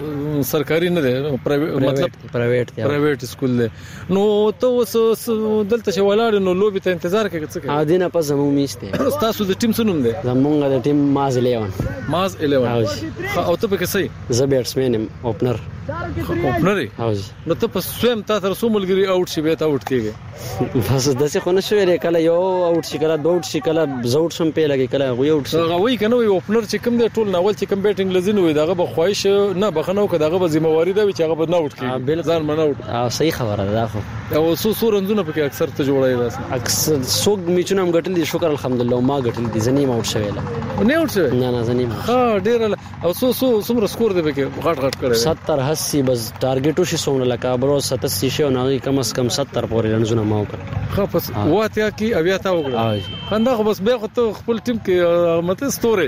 سرکاري نه دی مطلب پرایویټ دی پرایویټ سکول دی نو ته وس دلته چې ولاړ نو لوبي ته انتظار کوي څه کوي ا دینه پس زموږ میشته تاسو د ټیم سنوم دی زموږ د ټیم ماز الیون ماز الیون او ته په کې صحیح زه بیټسمن اوپنر اوپنر او نو ته په سویم تا تر سو ملګری اوټ شي به تا اوټ کیږي بس داسې خو نه شوې کله یو اوټ شي کله دوه اوټ شي کله زوټ سم په لګي کله غوي اوټ شي غوي کنه وي اوپنر چې کوم دی ټول ناول چې کوم بیټینګ لزین وي داغه به خواهش نه بخنو که داغه به ذمہواری ده چې هغه به نه اوټ کیږي ځان منه اوټ صحیح خبره ده خو او سو سو رنزونه پکې اکثر ته جوړای راس اکثر سوق میچونه هم غټل دي شکر الحمدلله ما غټل دي زنی ما اوټ شویل نه اوټ شوی نه نه زنی ها ډیر او سو سو سمره سکور دی پکې غټ غټ کړی ستر اسی بس ټارګټو شي سونه لکه برو ستاسي شو نه کم از کم ستر پورې رنزونه ما وکړ خو پس واته کی اویا تا وکړه خندا خو بس به خو خپل ټیم کې مته ستوري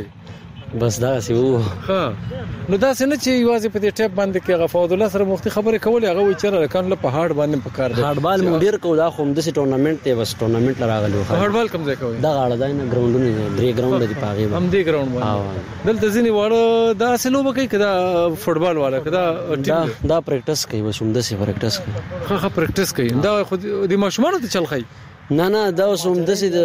بس دا سی وو ها نو دا څنګه چې یوازې په دې ټیپ باندې کې غفاود الله سره مختي خبره کولې هغه وی چیرې کان له پهاړ باندې پکار دی هارد بال مونږ ډیر کو دا خو د سي ټورنمنت ته بس ټورنمنت لراغلو هارد بال کوم ځای کوي دا غاړه دا نه ګراوندونه درې ګراوند دي پاغي هم دې ګراوند باندې دلته ځینی واړه دا اصلو به کوي کدا فوټبال والا کدا دا دا پریکټس کوي وسوم د سي پریکټس کوي ها ها پریکټس کوي دا خو د ماشومان ته چل خي نه نه دا اوسم د سي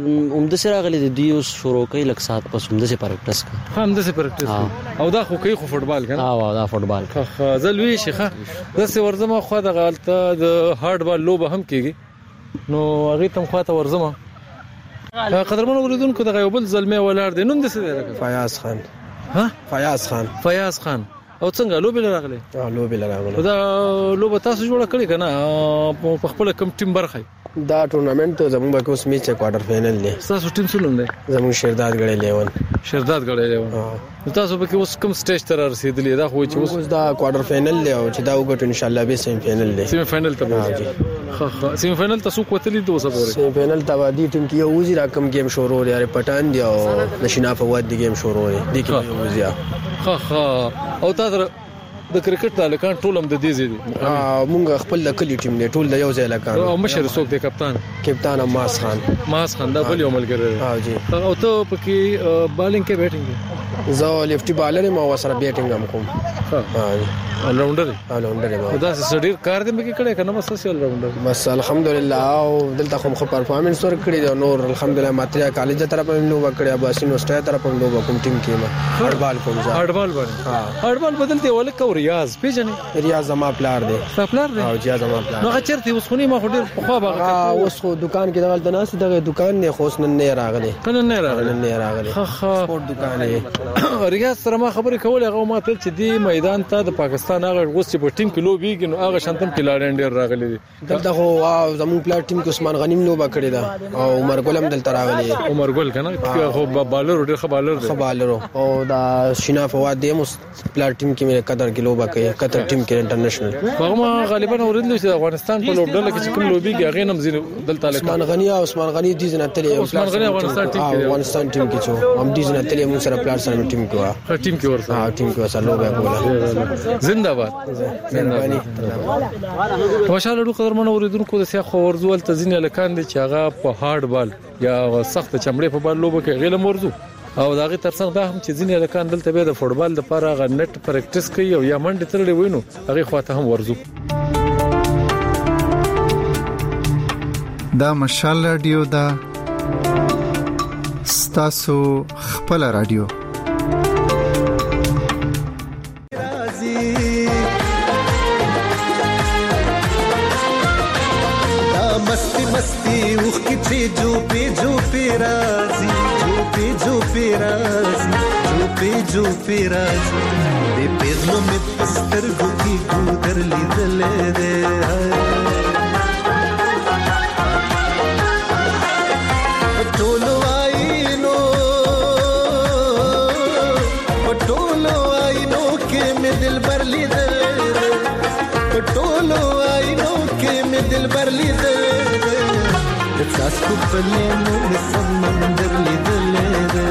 د د سي راغلي د دیو شروع کوي لک سات پس هم د سي پریکټس کوي هم د سي پریکټس او دا خو کوي خو فوټبال کنه او دا فوټبال ها زلوي شيخه د سي ورزمه خو د غلطه د هارد بال لوبه هم کیږي نو هغه تم خواته ورزمه قدرمن اوریدونکو د غیوبل زلمه ولار دي نوم د سي فیاض خان ها فیاض خان فیاض خان او څنګه لوبه راغله اه لوبه راغله دا لوبه تاسو جوړه کړی کنه په خپل کم ټیم برخه دا ټورنمنت زموږ به کوس میچ کوارټر فائنل دی تاسو ټیم سولم دی زموږ شیرداد غړې لیون شیرداد غړې لیون تاسو به اوس کوم سټیج تر رسیدلی دا خو چې اوس دا کوارټر فائنل دی او چې دا وګټو ان شاء الله به سیمی فائنل دی سیمی فائنل ته راځي ها ها سیمی فائنل تاسو کوتلی دوه سبوري سیمی فائنل ته وادي ټیم کې یو وزیر کم گیم شروع لري پټان دی او نشینا فواد دی گیم شروع دی د کې یو وزیر ها ها او تاسو د کرکټ تعلقان ټول هم د دې زی دي مونږ خپل د کلی ټیم دی ټول د یو ځای لکان او مشر څوک دی کپتان کپتان ماس خان ماس خان دا بل یو ملګری ها جی او ته پکې بالینګ کې بیټینګ زه لیفټي بالر ما وسره بیټینګ هم کوم ها ال راونډر ال راونډر ما دا سړي کار دې مې کړه کنه بس ال راونډر بس الحمدلله او دلته کوم خو پرفارمنس ور کړی دی نور الحمدلله ماتریا کالج طرف هم نو وکړیا باسي نو سټای طرف هم نو کوم ټیم کې ما هارد بال کوم ځا هارد بال باندې ها هارد بال بدلته ولکه ریاض پیژنې ریاض زما پلار دی پلار دی او جیا زما پلار نو چرته اوس خونی ما خو ډیر په خوا باغ اوس خو دکان کې دغه دناس دغه دکان نه خوښ نه راغلی کنه نه راغلی نه راغلی ها ها سپورت دکان دی ریاض سره ما خبرې کولې هغه ما ته چې دی میدان ته د پاکستان هغه غوس چې په ټیم کې لوبيږي نو هغه شانتم کې لاړ ډیر راغلی دي دلته خو زمون پلار ټیم کې عثمان غنیم لوبه کړی دا او عمر ګل هم دلته راغلی عمر ګل کنه خو بالر ډیر ښه بالر دی ښه بالر او دا شینا فواد دی مس پلار ټیم کې مې قطر کې لوبه کوي قطر ټیم کې انټرنیشنل هغه ما غالبا اوریدل چې افغانستان په لوبډله کې کوم لوبيږي هغه نم زین دلته عثمان غنی او عثمان غنی دي زنه تلې عثمان غنی افغانستان ټیم کې افغانستان ټیم کې چې هم دي زنه تلې موږ سره پلار سره ټیم کې وا ټیم کې ورسره ها ټیم کې وسره لوبه کوله زنده باد زنده خوشاله ډو قدرمن اوریدونکو د سیاخ ورزول تزین لکان دي چې هغه په هارد بال یا سخت چمړې په بال لوبه کې غیله مرزو او داغه ترڅنګ دا هم چې ځینې لکان دلته به د فوټبال لپاره غ نت پریکټیس کوي او یا منډه ترلې وینو هغه خواته هم ورزو دا مشال رادیو دا ستاسو خپل رادیو مستی مستی اوخ کی جو پی جو پی رازی جو پی جو پی رازی پیجو پیراز دې پیغلو مې پستر ګوکی ګودر لیدلې دې ټولو آینو ټولو آینو کې مې دل بر لیدلې ټولو آینو کې مې دل بر لیدلې تاسو په پلینو مې سمندر لیدلې ده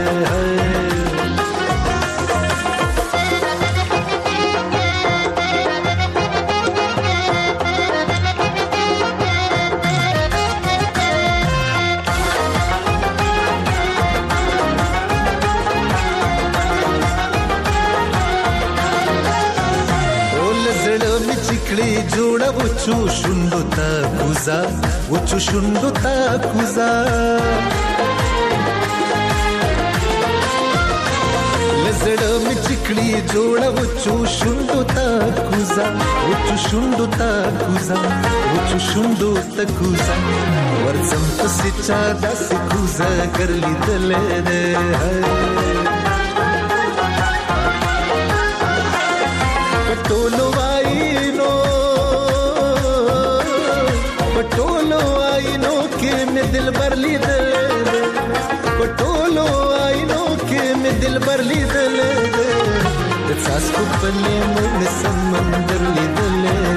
جوړه وچو شوندو تا کوزا وچو شوندو تا کوزا لزړه می چکړي جوړه وچو شوندو تا کوزا وچو شوندو تا کوزا وچو شوندو تا کوزا ورځم پسې چا داسې کوزا ګرلې دلې ده پټولو وایینو پټولو آینو کې مې دل بر لیدل پټولو آینو کې مې دل بر لیدل د څاڅکو په لیمو مې سمندر لیدل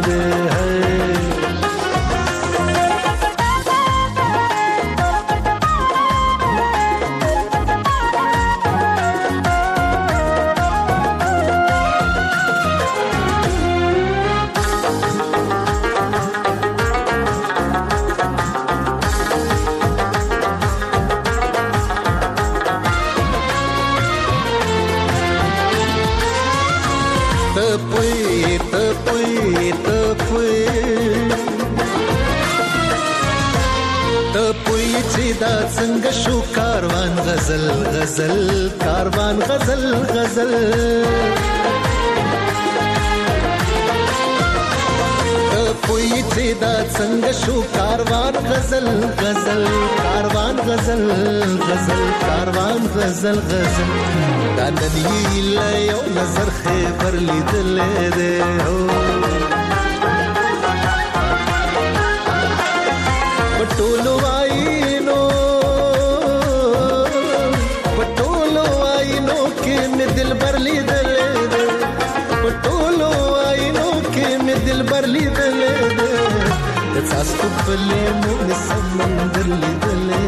څنګه شو کاروان غزل غزل کاروان غزل غزل کوئی چې دا څنګه شو کاروان غزل غزل کاروان غزل غزل کاروان غزل غزل دا ننی یو نظر خبر لیدلې ده پټولو وایینو پټولو وایینو کې مې دل بر لیدلې پټولو وایینو کې مې دل بر لیدلې د څاڅکو په لیمو مې سمندر لیدلې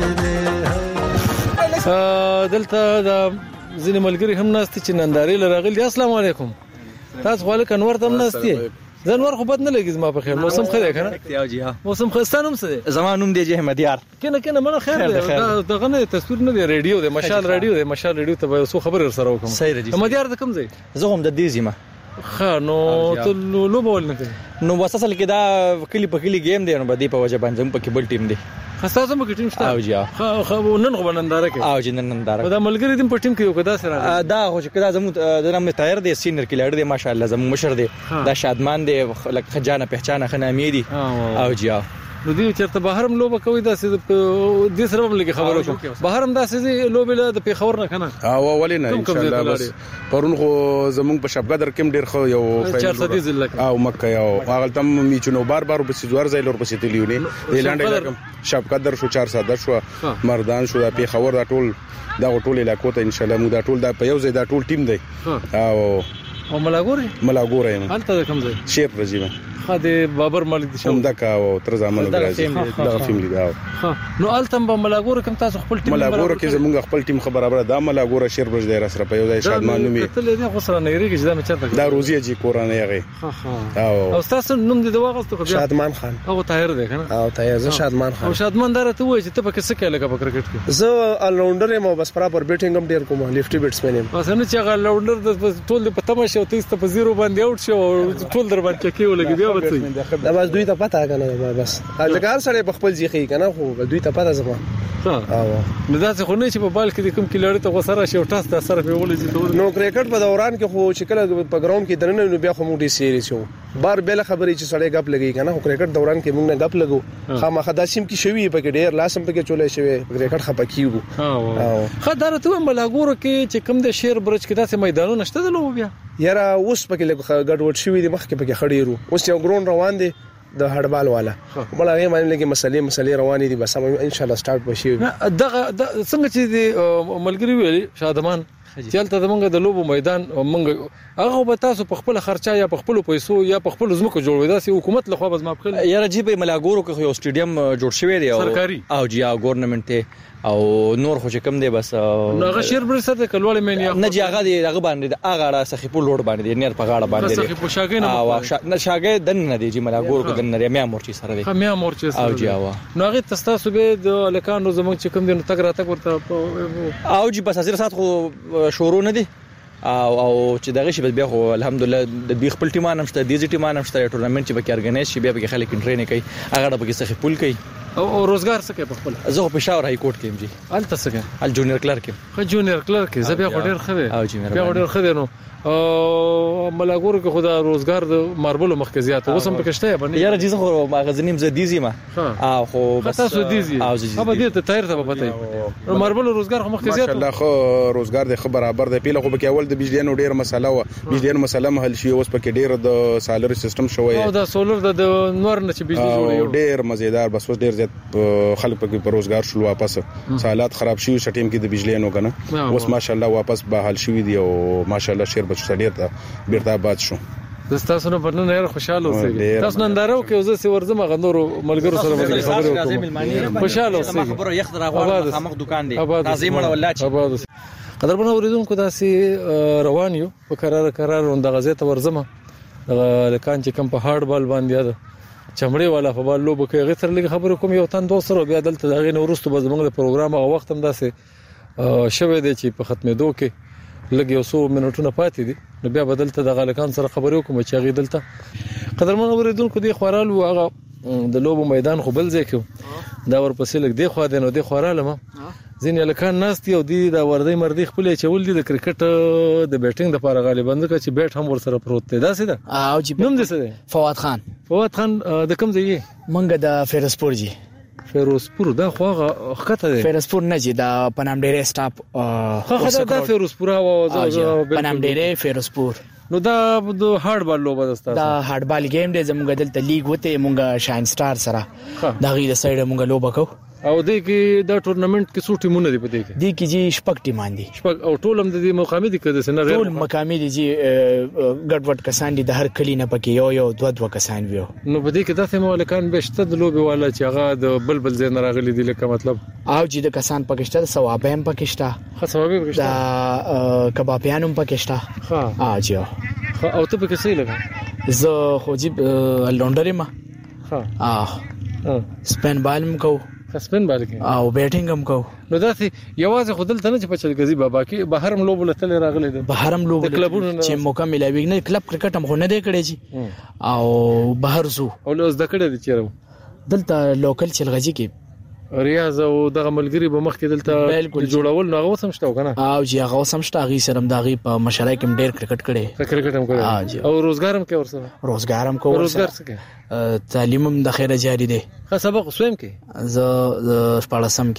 دلته د ځینې ملګري هم ناستي چې نندارې لراغلي. السلام علیکم. تاسو خالق انور تم ناستي زنور خو بد نه لګي زما په خیر موسم خره کنه موسم خستانم څه زما نوم دی احمد یار کنه کنه منه خیر دغه نه تصویر نه دی ریډیو دی مشال ریډیو دی مشال ریډیو ته سو خبر سره وکم احمد یار د کوم ځای زه هم د دې زما خا نو ته لو بول نه نو وساسل کې دا کلی په کلی گیم دی نو بدی په وجه باندې په کې بل ټیم دی خاصه مو کې ټیم شته او جا خو نن غو ننداره کې او جن ننداره دا ملګری دیم په ټیم کې یو کدا سره دا خو چې کدا زمو د نام تایر دی سینیئر کلیډ دی ماشاءالله زمو مشر دی دا شادمان دی لکه خجانه پہچانه خنامې دی او جا نو دی چرته بهرم لوبه کوي دا د سره هم لګي خبرو کوم بهرم دا سې لوبه د پیښور نه کنه او ولینه ان شاء الله بس پرون خو زمونږ په شپګدر کې ډیر خو یو او مکه یو هغه تم میچونو بار بار په سیدوار ځای لور په سیتلیونی اعلان دی شپګدر شو چار ساده شو مردان شو د پیښور دا ټول دا ټول علاقو ته ان شاء الله مو دا ټول دا په یو ځای دا ټول ټیم دی او او ملاګوري ملاګوري انت کوم ځای شیپ رجیمه خاده بابر مالک دي شوم دکا او تر زمانو راځي دا فیملی دا نو التم په ملاګور کوم تاسو خپل ټیم ملاګور کې زموږ خپل ټیم خبره برابر دا ملاګور شیر برج دی سره په یو ځای شادمان نومي ته له دې خسر نه ریږي دا مې چرته دا روزي جی قران یې او او تاسو نوم دې واغستو شادمان خان او طاهر دی کنه او طاهر زه شادمان خان او شادمان دره ته وای چې ته پکې څه کې لګا په کرکټ کې زه الراوندر یم بس پراپر بیټینګ هم ډیر کوم لیفټي بیټسمن یم بس نه چې الراوندر ټول په تماشه او تیسته په زیرو باندې اوټ شو ټول در باندې کې ولګي بیا وځي بس دوی ته پته کنه بس اځګار سره په خپل ځخی کنه خو دوی ته پته زما او نو دا څه خو نه چې په بال کې کوم کلهړی ته وسره شو ټاس ته سره په ولې نو کرکټ په دوران کې خو چې کله په ګراوند کې درنه نو بیا خو موږ ډی سیریس یو بار بل خبرې چې سړی غپ لګي کنه خو کرکټ دوران کې موږ نه غپ لګو خامخا داسیم کې شوی په کې ډیر لاسم په کې چولې شوی کرکټ خپکیو ها خدارته ملاګورو کې چې کوم د شیر برج کې داسې میدانونه شته د لوبو بیا یاره اوس په کې لګ غډ وډ شوی دی مخ کې په کې خړیرو اوس یو ګرون روان دی د هډبال والا بل هغه باندې لګي مسلې مسلې روانې دي بس ان شاء الله سٹارټ بشي دغه څنګه چې ملګری ویلي شادمان چلته زمونږ د لوبو میدان مونږ هغه به تاسو په خپل خرچه یا په خپل پیسو یا په خپل زمکو جوړوي دا سي حکومت له خوا به ماپ کړل یاره جی په ملاګورو کې یو سټیډیم جوړ شوی دی سرکاري او جی او ګورنمنت ته او نور خو چې کم دی بس نو هغه شیر برسر د کلوړې مې نه جی هغه دی هغه باندې هغه را سخی په لوډ باندې دی نیر په غاړه باندې دی سخی په شاګې نه نه شاګې دن نه دی جی ملاګورو کې دن نه میا مورچی سره دی میا مورچی سره او جی او نو هغه تاسو به د الکانو زمونږ چې کوم دی نو تک را تک ورته او جی بس ازر سات خو شروع نه دی او او چې دغه شی بیا خو الحمدلله د بي خپل ټیمان هم شته د دې ټیمان هم شته ټورنمنت چې به کې ارګنایز شي بیا به خلک ټریننګ کوي هغه به کې څه پول کوي او روزګار څه کوي په خپل زه په پېښور هاي کورټ کې ام جی الته څه کوي ال جونیئر کلرک خو جونیئر کلرک زه بیا ډیر خبر او جی بیا ډیر خبر نو او ملاګورو کې خدا روزګار د ماربل مرکزیات اوس هم پکشته باندې یاره جزه خو مغازنیم ز دیزی ما او خو بس تاسو دیزی او دې ته تایر ته پته ماربل روزګار خو مرکزیات ماشاءالله خو روزګار د خبر برابر دی پیله خو به اول د بجلیانو ډیر مسله و بجلیانو مسله محل شي اوس پکې ډیر د سالر سیستم شوی او د سولر د نور نه چې بجلی جوړي ډیر مزیدار بس ډیر زیات خلک پکې پر روزګار شول واپس حالات خراب شي شټیم کې د بجلیانو کنه اوس ماشاءالله واپس به حل شوی دی او ماشاءالله شیر بچ ډیر ته بیرته آباد شو تاسو نه پرنه نه خوشاله اوسئ تاسو نن دارو کې اوسه سی ورزم غندورو ملګرو سره باندې خبرې وکړو خوشاله اوسئ خبرو یخ دراغوال خامخ دکان دی تازه مړ ولاچ قدرمن اوریدونکو داسې روان یو په قرار قرار د غزې ته ورزم لکان چې کم په هارد بال باندې ده چمړې والا په بال لوب کې غتر لګ خبرې کوم یو تن دوه سره بیا دلته دغه نو ورستو به زموږ د پروګرام او وخت هم داسې شوه دی چې په ختمېدو کې لګ یو څو منټونه پاتې دي نو بیا بدلته د غلکان سره خبرې کوم چې غي دلته قدرمن اوریدونکو دی خورال او هغه د لوبو میدان خو بل ځای کې دا ورپسې لګ دی خو د نو دی خورال ما ځین الکان ناس دی او دی دا وردی مردی خپل چول دي د کرکټ د بیټینګ د لپاره غالبا د چې بیټ هم ور سره پروت دی دا څه ده او چې نوم دې څه دی فواد خان فواد خان د کوم ځای منګه د فیروزپور جی فیروزپور دا خوغه خطه دی فیروزپور نه جی دا پنام ډیره سټاپ خو دا فیروزپور او پنام ډیره فیروزپور نو دا د هارد بال لوبه دستا دا هارد بال گیم دی زموږ دلته لیګ وته مونږه شاین سٹار سره دا غي د سایډ مونږ لوبه کو او دې کې دا ټورنمنت کې څو ټیمونه دي پدې کې دې کې جی شپږ ټیمان دي شپږ او ټول هم د دې مقامي دي کده سن ټول مقامي دي جی ګډ وډ کسان دي د هر کلی نه پکې یو یو دوه دوه کسان ویو نو پدې کې داسې مولکان بهشته د لوبي والا چې هغه د بلبل زین راغلي دي لکه مطلب او جی د کسان پکشته ثواب هم پکشته خو ثواب پکشته دا کبابیان هم پکشته ها ها جی او ته پکې څه لګا زه خو جی لونډري ما ها اه سپین بالم کو سپین بال کې او بیټینګ هم کو نو داسې یوازې خودل ته نه چې په چلګزي بابا کې بهر هم لوب لته راغلي دي بهر هم لوب چې موقع ملوي نه کلب کرکټ هم خو نه دی کړی جی او بهر زو او لوز د کړه دي چیرې دلته لوکل چلغزي کې ریاض او دغه ملګری به مخ کې دلته جوړول نو هغه سم شته کنه او جی هغه سم شته غي سره دغه په مشرای کې ډېر کرکټ کړي کرکټ هم کړي او روزګار هم کې ورسره روزګار هم کو روزګار څه کې تعلیم هم د خیره جاری دی خا سبق سویم کې ز شپږم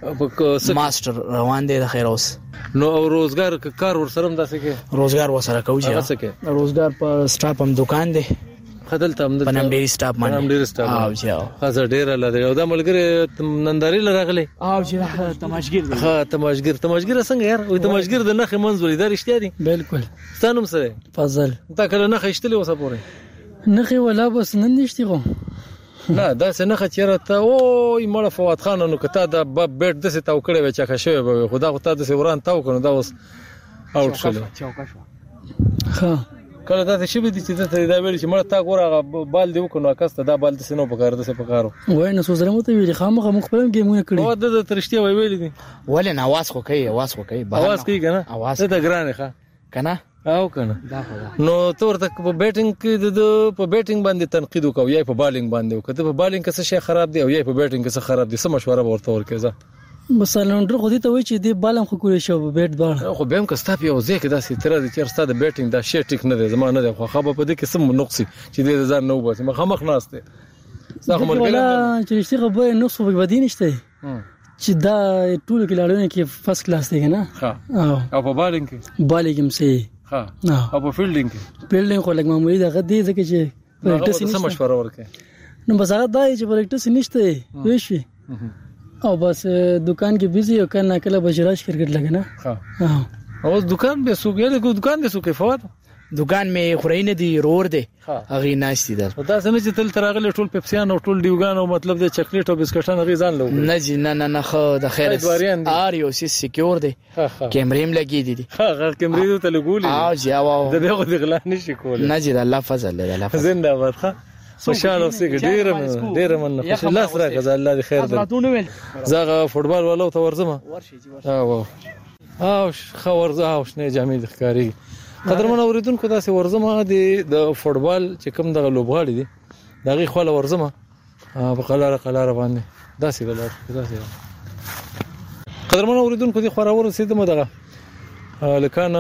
کې ماستر روان دی د خیر اوس نو او روزګار کار ورسره هم داسې کې روزګار وسره کوي روزګار په سټاپ هم دکان دی خدلته هم د پنام ډیر سټاپ باندې پنام ډیر سټاپ او جاو خزر ډیر لري او دا ملګری ننداري لراغلي او چې تماشګر ها تماشګر تماشګر څنګه یار وي تماشګر د نخ منځوري دا رښتیا دي بالکل ستانم سره فضل تا کله نخ اشتلې وسه پوره نخ ولا بس نن نشتی غو نه دا څنګه خچره ته او مړ فواد خان نو کته دا بیٹ د څه تاو کړي و چې ښه به خدا خدا د سوران تاو کنه دا اوس اوټ شول چوکا شو ها کله دا څه شي دي چې ته دا ویل چې مړ تا ګوره بال دی وکنو اکاسته دا بال د سينو په کار د څه په کارو وای نه سوزره مو ته ویل خامخ مخبرم گیمونه کړی او د ترشتي وی ویل دي ولې نه आवाज خو کوي आवाज خو کوي आवाज کوي کنه आवाज ته ګرانه ښه کنه او کنه نو تور تک په بیټینګ کې د په بیټینګ باندې تنقید وکاو یا په بالینګ باندې وکړه په بالینګ کې څه شي خراب دی او یا په بیټینګ کې څه خراب دي څه مشوره ورته ورکړه مثلا ډر خو دې ته وای چې دې بالم خو کولې شو بیٹ بال خو به هم کستا په وځي کې داسې تر دې چې ستاسو د بیټینګ دا شی ټیک نه دی زمانه دی خو خبره په دې کې سم نقص چې دې ځان نه وباسي مخ مخ ناشته څنګه مرګله چې رښتیا خبره نقص په بدین نشته چې دا ټول کې لاړونه کې فرست کلاس دی کنه ها او په بالینګ کې بالینګ هم سي ها او په فیلډینګ کې فیلډینګ خو لګ معمولی دا غدي ځکه چې پریکټس نشته سم مشوره ورکې نو بس هغه دا چې پریکټس نشته ویشي او بس دکان کې بيزي او کنه کله بجراش کرکټ لګنه ها او دکان به سوق یې کو دکان به سوق فواد دکان می خورینه دی رور دی هغه ناشتي در دا څنګه چې تل ترغله ټول پیپسیان او ټول ډیوګان او مطلب د چاکلیټ او بسکټان غي ځان لوګ نه جی نه نه نه خو د خیر ار یو سی سکیور دی کیمرې هم لګی دي ها کیمرې ته لګولې او جی او د دغه د غلا نشي کول نه جی الله فضل دی الله فضل زنده باد ښه خوشاله اوسې ډیر ډیر من خوش الله سره غزا الله دې خیر درکړي زغه فوټبال ولو ته ورزمه او او خو ورزه او شنه جامې د ښکاری قدرمن اوریدونکو داسې ورزمه د فوټبال چې کوم دغه لوبغاړي دي دغه خو ورزمه په قلاره قلاره باندې داسې بلار داسې قدرمن اوریدونکو دي خو ورسېدم دغه لکه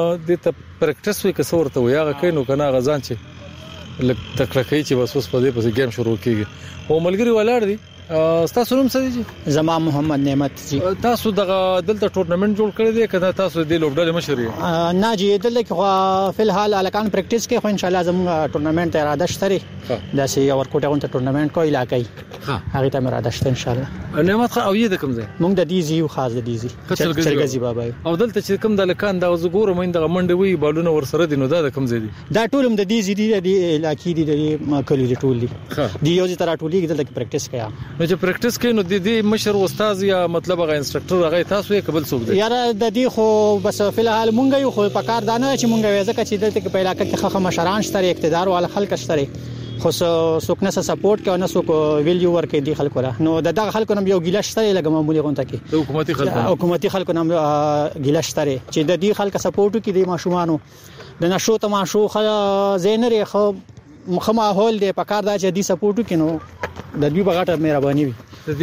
د ته پریکټس وکړ څورته وي هغه کینو کنه غزان چې لک تکړکې چې بس اوس په دې پسې گیم شروع کیږي او ملګری ولاړ دي تاسو نوم څه دي زما محمد نعمت جی تاسو دغه دلته ټورنمنت جوړ کړی دی کله تاسو د لوبډلې مشر یې نه جی دلته خو فل حال الکان پریکټیس کې خو ان شاء الله زموږ ټورنمنت اراده شته دا سي اور کوټه اون ټورنمنت کوي علاقې ها هغه ته اراده شته ان شاء الله نعمت خو او یې د کوم ځای موږ د دیزي او خاص د دیزي چرګزي بابا او دلته چې کوم د لکان د زګور مې د منډه وی بالونه ور سره دي نو دا د کوم ځای دي دا ټولم د دیزي دي د علاقې دي د کلی دي ټول دي دی یو ځای تر ټولې دلته پریکټیس کوي نو چې پریکټیس کوي نو د دې مشر استاد یا مطلب هغه انسټرکټر هغه تاسو یې قبل څوک دی یاره د دې خو بس فلحال مونږ یو خو په کار دانه چې مونږ وځه چې دلته په علاقې کې خخه مشران شته اقتدار او خلک شته خو څوک نه سپورټ کوي نه څوک ویلیو ورکړي دي خلکو را نو دغه خلکو نم یو ګیلاش شته لکه معمولی غونټه کې د حکومتي خلکو حکومتي خلکو نم ګیلاش شته چې د دې خلک سپورټ کوي د ماشومانو د نشو تماشو زینری خو مخه ماحول دی په کار دا چې دې سپورټ کوي نو د دې بغاټه مهرباني وي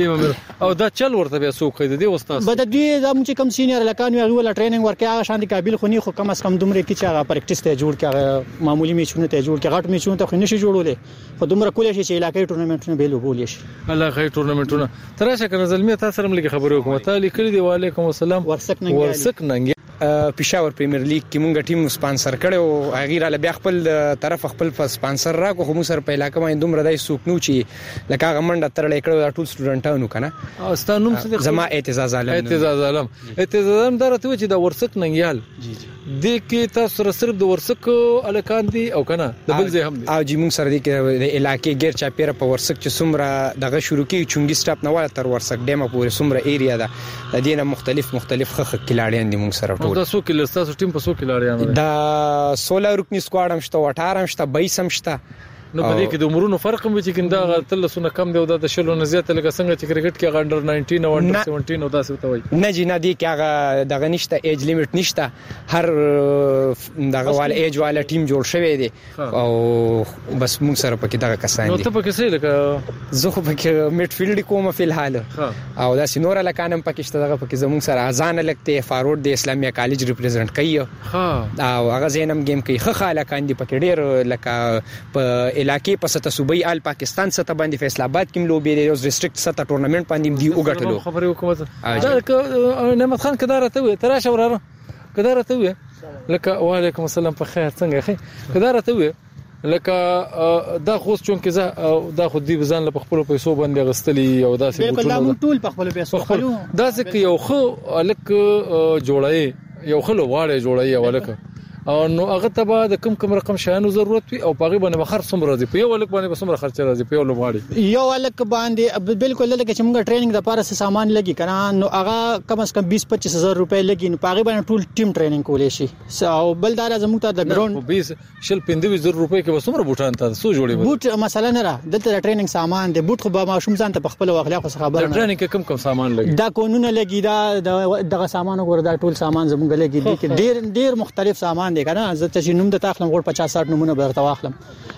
او دا چل ورته بیا سوق دی د استاد بد دی زموږ چې کم سینیئر لکان وی غوړه ټریننګ ورکه هغه شان دي قابل خو نه خو کم اس کم دومره کې چې هغه پریکټیس ته جوړ کړه معمولی میچونه ته جوړ کړه غټ میچونه ته خو نشي جوړولې خو دومره کولای شي چې علاقې ټورنمنټونه به لوبول شي الله خیر ټورنمنټونه تراشه کنه زلمی تاسو سره ملي خبرو کوم ته لیکل دی وعلیکم السلام ورسک ننګ ورسک ننګ پېښور پریمیر لیګ کې مونږ ټیم سپانسر کړو هغه را بیا خپل طرف خپل سپانسر راکو خو موږ سره په علاقې باندې دومره دای سوق نو چې لکه هغه منډه ترلې کړو ټول سټوډنټانو کنه استاد نوم څه زما اعتزاز عالم اعتزاز عالم اعتزاز عالم درته چې د ورسک ننګیال د کې تاسو سره صرف د ورسک الکان دي او کنه د بل ځای هم دي او جی موږ سره د علاقې غیر چا پیره په ورسک چې څومره دغه شروع کی چونګي سټاپ نه وای تر ورسک ډیمه پورې څومره ایریا ده د دینه مختلف مختلف خخ کلاړیان دي موږ سره ټول دا څو کله تاسو ټیم په څو کلاړیان دا سولہ رکنی سکواډ هم شته اٹھارہ هم شته بائیس هم شته نو په دې کې د عمرونو فرق هم چې کنده تل سونه کم دی او د شلو نه زیات لکه څنګه چې کرکټ کې انډر ناینټین او انډر سیونټین او داسې وتوي نه جی نه دی کې هغه دغه نشته ایج لیمټ نشته هر دغه وال ایج والا ټیم جوړ شوی دی او بس موږ سره پکې دغه کسان دي نو ته پکې څه لکه زه خو پکې میډ فیلډ کوم فی الحال او دا سينور لکانم پکې شته دغه پکې زموږ سره اذان لګته فارورډ د اسلامیه کالج ریپرزینټ کوي ها او هغه زینم گیم کوي خه خاله کاندي پکې ډیر لکه په علاقې په ست صوبای ال پاکستان ست باندې فیصل آباد کې لوبي دی او ډیسټریکټ ست ټورنمنت باندې دی وګټلو خبرې وکړه دا نعمت خان کدار ته وي تراشه وراره کدار ته وي لکه وعلیکم السلام په خیر څنګه اخی کدار ته وي لکه دا خو چون کې زه دا خو دی ځان له خپل پیسو باندې غستلی او داسې بالکل موږ ټول په خپل پیسو خلو داسې کې یو خو الک جوړای یو خلو واړې جوړای ولکه او نو هغه ته به د کم کم رقم شانو ضرورت وي او پاغي باندې بخر څومره راځي په یو ولک باندې به څومره خرچ راځي په یو لوغاړي یو ولک باندې بالکل لکه چې موږ ټریننګ د پاره سامان لګي کنه نو هغه کم از کم بیس پچیس هزار روپے لګي نو پاغي باندې ټول ټیم ټریننګ کولې شي او بل دار زموږ ته د ګراوند بیس شل پنځه زر روپے کې وسمره بوټان ته سو جوړي بوټ مثلا نه را دلته ټریننګ سامان دی بوټ خو به ماشوم ځان ته خپل واخلیا خو خبر نه ټریننګ کې کم کم سامان لګي دا قانون لګي دا دغه سامان وګور دا ټول سامان زموږ لګي دي کې ډیر ډیر مختلف سامان دي کنه زه ته نوم د تاخلم غوړ پچاس ساټ نمونه برته واخلم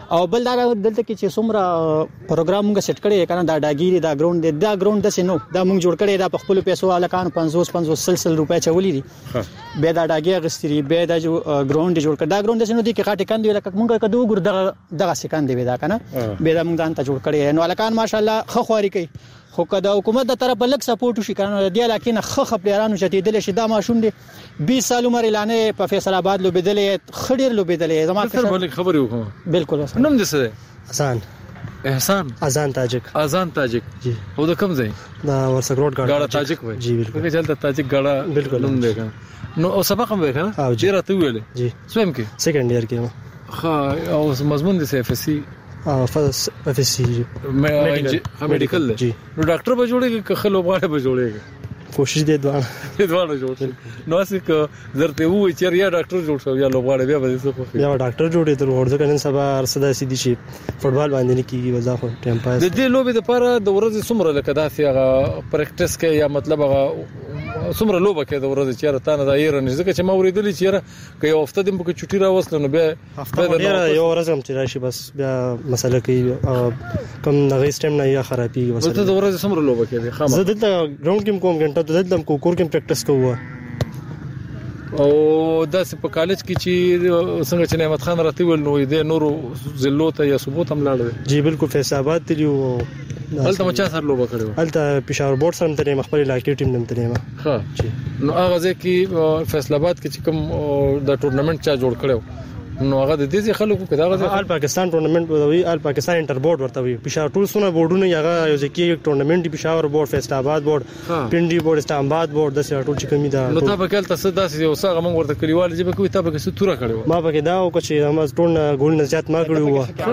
او بل دا دلته کې چې څومره پروګرام موږ سیټ کړی کنه دا ډاګيري دا ګراوند دی دا ګراوند د سينو دا موږ جوړ کړی دا په خپل پیسو الکان پنځوس پنځوس سلسل روپیا چولې دي به دا ډاګي غستري به دا ګراوند جوړ کړ دا ګراوند د سينو دي کې خاطه کاندي لکه موږ کدو ګور دغه دغه سکان دی دا کنه به دا موږ دانته جوړ کړی نو الکان ماشاءالله خو خواري کوي خو کدا حکومت د طرف لک سپورټ وشي کنه دی لکه خو خپلرانو جديدل شي دا ماشوم دی بیس سال عمر اعلان په فیصل آباد لو بدلې خډیر لو بدلې زموږ سره بل خبرې وکم بالکل نوم دې څه احسان احسان اذان تاجک اذان تاجک جی او د کوم ځای دا ورسک روډ غاړه تاجک وای جی بالکل کې چلته تاجک غاړه بالکل نوم دی نو او سبق هم وکړه او جی راته ویل جی سویم کې سیکنډ ایئر کې ها او مضمون د اف اس سی ا فرست اف اس سی میډیکل جی نو ډاکټر به جوړیږي که خلک غواړي به جوړیږي کوشش دې دوه دې دوه جوړ نو اسې ک زرته وو چې یا ډاکټر جوړ شو یا لوغواړي بیا به څه خو یا ډاکټر جوړې تر ورځ کنن سبا ارسدا سيدي شي فوټبال باندې نه کیږي وځه خو ټایم پاس د دې لوبې لپاره د ورځې څومره لکه داسې هغه پریکټیس کې یا مطلب هغه څومره لوبه کې د ورځې چیرې تا نه دا یې رنه ځکه چې ما ورېدلې چیرې که یو هفته دې په چټي راوستل نو بیا هفته یو ورځ هم چې راشي بس بیا مسله کوي کم نه سټیم نه یا خرابي وسه د ورځې څومره لوبه کې دي خامہ زه دلته ګراوند کې کوم غنټه دلته کوم کور کې پریکټیس کوو او داسې په کالج کې چې څنګه چې نعمت خان راته ویل نو دې نورو زلو ته یا ثبوت هم لاړ جی بالکل فیصل آباد تلیو هلته مچا سره لوبه کړو هلته پېښور بورډ سره ترې مخبري علاقې ټیم نن ترې ها جی نو هغه ځکه فیصل آباد کې چې کوم د ټورنمنت چا جوړ کړو نو هغه د دې خلکو کې دا آل پاکستان ټورنمنت وي آل پاکستان انټر بورډ ورته وي پېښور ټول سونه بورډونه هغه یو ځکه ټورنمنت دی پېښور بورډ فیصل آباد بورډ پنډي بورډ اسلام آباد بورډ د سره ټول چې کمی دا نو تا به کله تاسو داسې یو څنګه موږ ورته کلیوال چې به کوي تا به څه تور کړو ما به دا او چې هم ټول ګول نه زیات ما کړو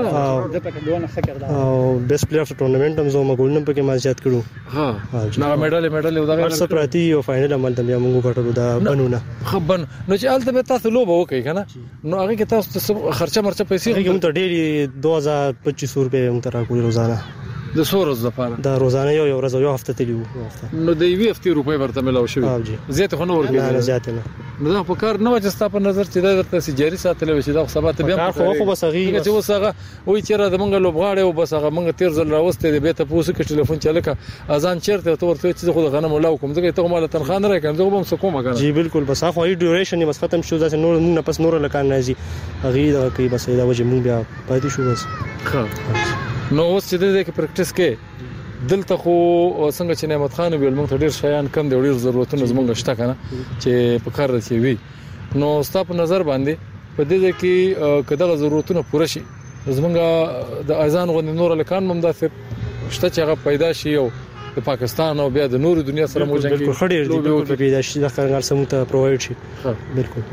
او بیسټ پلیئر اف ټورنمنت هم زه ما ګول نه پکې ما زیات کړو ها نو میډال میډال یو دا څه پراتی یو فائنل عمل ته موږ غټو دا بنونه خبن نو چې الته تاسو لوبه وکړي کنه نو هغه کې تاسو خرچه مرچه پیسې کوم ته ډېری دو هزار پچیس روپے هم تر کولی روزانه د سورز لپاره دا روزانه یو یو ورځ یو هفته تلیو نو د یوې هفتې روپۍ ورته ملاو شوی او جی زیات خو نه ورګي نه زیات نه نو دا په کار نه و چې ستاسو په نظر چې دا درته سجاري ساتل وي چې دا سبا ته بیا خو خو بس هغه چې وسغه وای چې را د مونږ لوبغاړي او بس هغه مونږ تیر ځل راوسته دی به ته پوسه کې ټلیفون چلکه اذان چیرته ته ورته چې خو غنم ولاو کوم ځکه ته مال تنخواه نه راکړم زه به کوم کنه جی بالکل بس هغه ای ډیوریشن بس ختم شو ځکه نور نه پس نور لکان راځي هغه دا کوي بس دا وجه مونږ بیا پاتې شو بس ښه نو اوس چې دې کې پریکټیس کې دلته خو څنګه چې نعمت خان ویل موږ ته ډیر شیان کم دی ډیر ضرورتونه زمونږ شته کنه چې په کار راځي وي نو ستاسو په نظر باندې په دې کې کله ضرورتونه پوره شي زمونږ د اذان غو نور لکان مم دا شته چې هغه پیدا شي او د پاکستان او بیا د نور دنیا سره مو جنګي بالکل خډیر دی بالکل پیدا شي د کارګر سم ته پرووايډ شي بالکل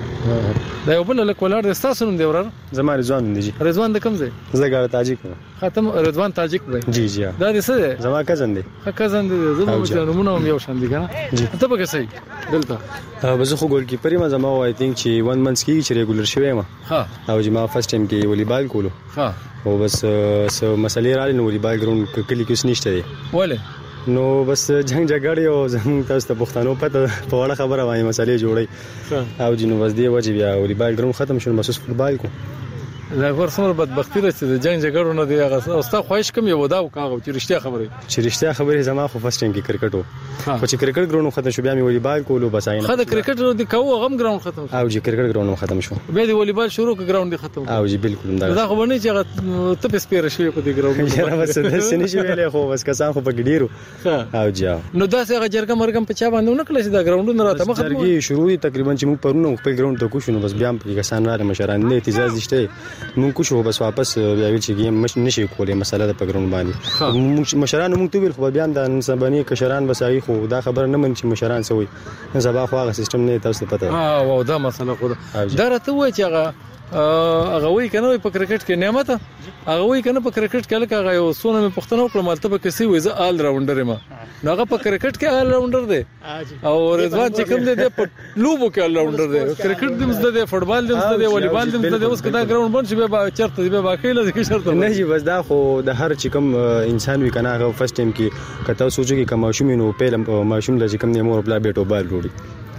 دا یو بل لک ولر د تاسو نوم دی ورر زما رضوان دی جی رضوان د کوم ځای زګار تاجک ختم رضوان تاجک دی جی جی دا د څه دی زما کزن دی کزن دی زما چې نمونه هم یو شان دي کنه ته به څه دلته به زه خو ګول کیپر ما زما وای تھنک چې ون منث کې چې ریګولر شوی ما ها او چې ما فرست ټایم کې والیبال کولو ها او بس سو مسلې را لنو والیبال ګراوند کلی کې نشته دی وله نو بس جنگ جګړې او زموږ تاسو ته پښتنو پته په وړه خبره وایي مسلې جوړي او جنو بس دی وجه بیا والیبال ګراوند ختم شول بس فوټبال کو دا ورسره بدبختی راځي د جنگ جګړو نه دی هغه او ستا خواهش کوم یو دا وکاغه چې رښتیا خبره چې رښتیا خبره زما خو فرست ټایم کې کرکټ وو خو چې کرکټ ګراوند ختم شو بیا مې والیبال کولو بس آینه خا د کرکټ دی کوو غم ګراوند ختم او چې کرکټ ګراوند ختم شو بیا دی والیبال شروع ک ګراوند ختم او چې بالکل دا دا خو نه چې ته په سپیره شوی په دې ګراوند یاره بس د سینې شوی خو بس کسان خو په ګډیرو او جا نو دا څنګه جرګه مرګم په چا باندې نه کله چې دا ګراوند نه راته مخ جرګي شروع تقریبا چې موږ پرونه خپل ګراوند ته کوشو نو بس بیا په کسان را مشران نه اعتزاز دشته موږ کوشو بس واپس بیا چې گیم مش نشي کولای مسله د پګرون باندې مشران موږ ته ویل خو بیا د نسبانی کشران بسای خو دا خبر نه من چې مشران سوي زبا خو هغه سیستم نه تاسو پته ها او دا مسله خو دا راته وای چې هغه هغه وای کنه په کرکټ کې نعمت هغه وای کنه په کرکټ کې لکه هغه یو سونه مې پښتنو کړم مالته به کسي وای زه آل راونډر ما نو هغه په کرکټ کې آل راونډر دی او رضوان چې کوم دی په لوبو کې آل راونډر دی کرکټ دې مزده دی فوټبال دې مزده دی والیبال دې مزده دی اوس کدا ګراوند بن شي به چرته دی به باقی لږ کې شرط نه جی بس دا خو د هر چې کوم انسان وی کنه هغه فرست ټایم کې کته سوچو کې کما شوم نو په ماشوم لږ کم نه مور بلا بیٹو بال وروړي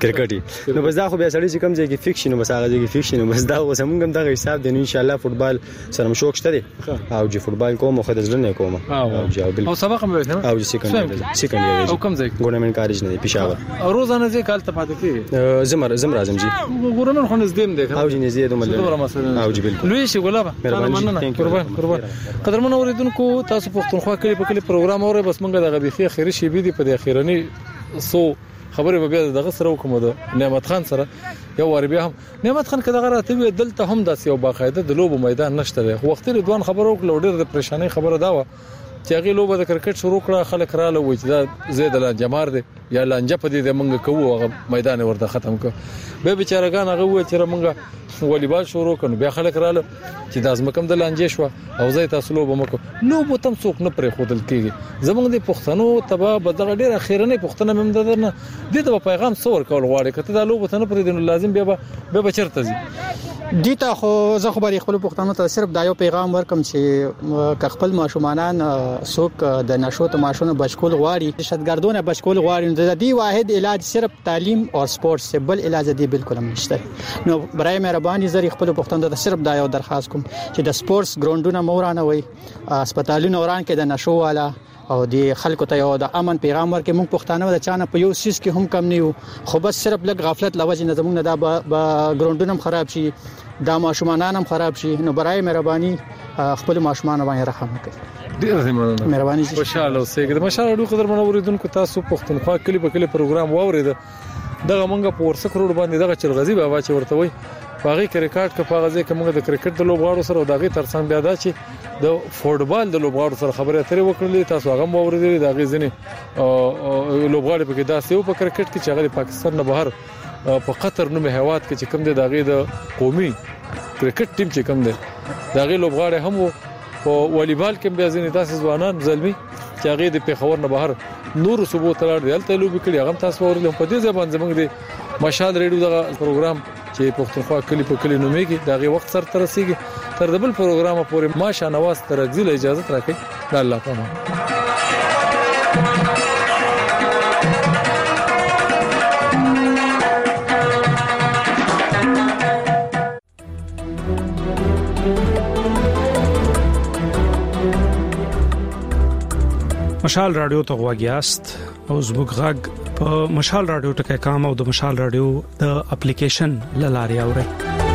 کرکټ نو بس دا خو بیا سړی چې کوم ځای کې فکس نو بس هغه ځای کې فکس نو بس دا اوس موږ هم دغه حساب دی ان شاء الله فوتبال سره مشوق شته دی او چې فوتبال کوم خو د ځل نه کوم او جواب او سبق هم وایي او سیکنډ سیکنډ او کوم ځای ګورنمنت کالج نه پېښور او روزانه ځای کال ته پاتې کی زمر زمر اعظم جی ګورنمنت خو نږدې دی او جی نږدې دومره او جی بالکل لوی شي ګلابه مننه قربان قربان قدرمن اوریدونکو تاسو پښتونخوا کلی په کلی پروګرام اورئ بس موږ دغه بيخي اخیری شی بي دي په اخیرنی سو خبره به بیا دغه سره وکم د نعمت خان سره یو ور بیا هم نعمت خان کله راته وی دلته هم داسې یو باقاعده د لوب میدان نشته خو وخت رضوان خبرو کړ ډېر د پریشانی خبره دا و چې هغه لوب د کرکټ شروع کړه خلک رااله وای چې دا زید لانجمار دی یا لانجه په دې د منګه کوو هغه میدان ورته ختم ک به بیچارهګان هغه وای چې منګه والیبال شروع کړو بیا خلک رااله چې د ازمکم د لانجې شو او زه تاسو لوب مکو لوب تم څوک نه پرې خودل کیږي زمونږ د پښتنو تبا بدغه ډیر اخیرنه پښتنه مم درنه د دې پیغام څور کول غواړي کته د لوب ته نه پرې دین لازم بیا به بچرته زی دیتا خو زه خو به خپل پښتنو ته صرف دا یو پیغام ورکم چې خپل ماشومانان څوک د نشو تماشونو بچکول غواړي شتګردونه بچکول غواړي د دې واحد علاج صرف تعلیم او سپورت سے بل علاج دی بالکل نشته نو برای مهرباني زری خپل پښتنو ته صرف دا یو درخواست کوم چې د سپورتس ګراوندونه مورانه وي هسپتالونه وران کې د نشو والا او د خلکو ته یو د امن پیغام ورکې موږ پښتانه د چانه په یو سیس کې هم کم نه یو خو بس صرف لږ غفلت لوجه نه زموږ د ګراوندونه خراب شي دا ماشومان هم خراب شي نو برای مهرباني خپل ماشومان باندې رحم وکړئ ډیر مننه مهرباني خوشاله اوسئ د مشال اډو قدر منوریدونکو تاسو پښتونخوا کلی په کلی پروګرام واورید دغه مونږه په ورسک روډ باندې دغه چلغزي بابا چې ورته وي باغی کرکټ کې پاغزه کومه د کرکټ د لوبغاړو سره دغه ترڅنګ بیا دا چې د فوټبال د لوبغاړو سره خبرې اترې وکړلې تاسو هغه واورېدلې دغه ځنې لوبغاړي په کې داسې یو په کرکټ کې چې هغه پاکستان نه بهر په قطر نوم هواد کې چې کوم دی دغه د قومي کرکټ ټیم چې کوم دی دغه لوبغاړي هم او والیبال کې بیا ځنې تاسو ځوانان زلمی چې هغه د پیښور نه بهر نور صوبو تلل دلته لوبي کړي هغه تاسو ورته په دې ځبان زمونږ دی مشال ریډیو دغه پروګرام چې پښتونخوا کلی په کلی نومېږي دغه وخت سره تر رسیدي تر د بل پروګرام پورې ماشا نواز تر غزل اجازه راکړي الله پامان مشال رادیو ته غواګیاست او زموږ غږ په مشال رادیو ټکي کام او د مشال رادیو د اپلیکیشن لاري اوري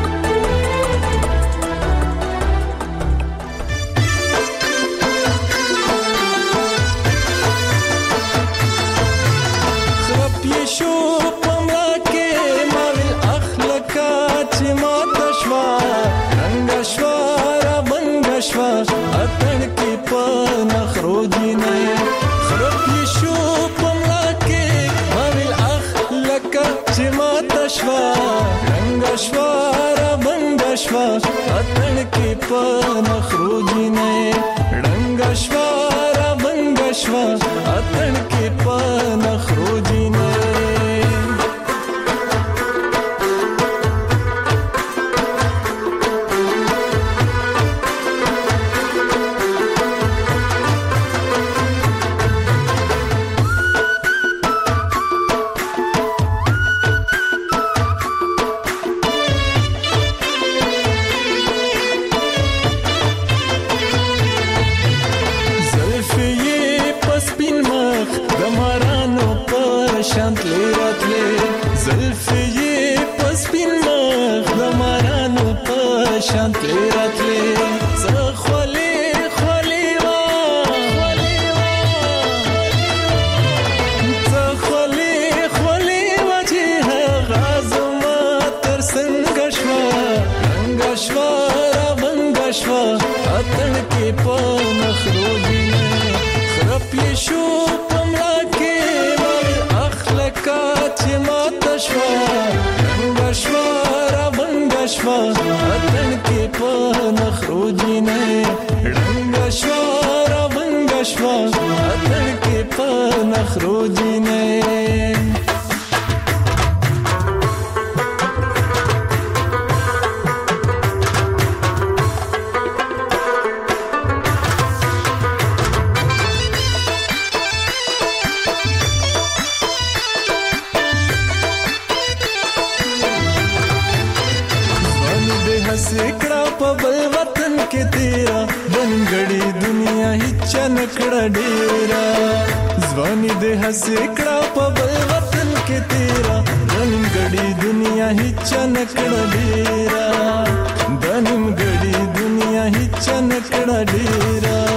شوارا بنگا شوار اتن کی پان خروجی نئے ڈنگا شوارا بنگا شوار اتن کی پان خروجی نئے کې تیرا بنګړی دنیا هیڅ نکړه ډیرا ځواني دې هسې کړه په بل وطن کې تیرا بنګړی دنیا هیڅ نکړه ډیرا بنګړی دنیا هیڅ نکړه ډیرا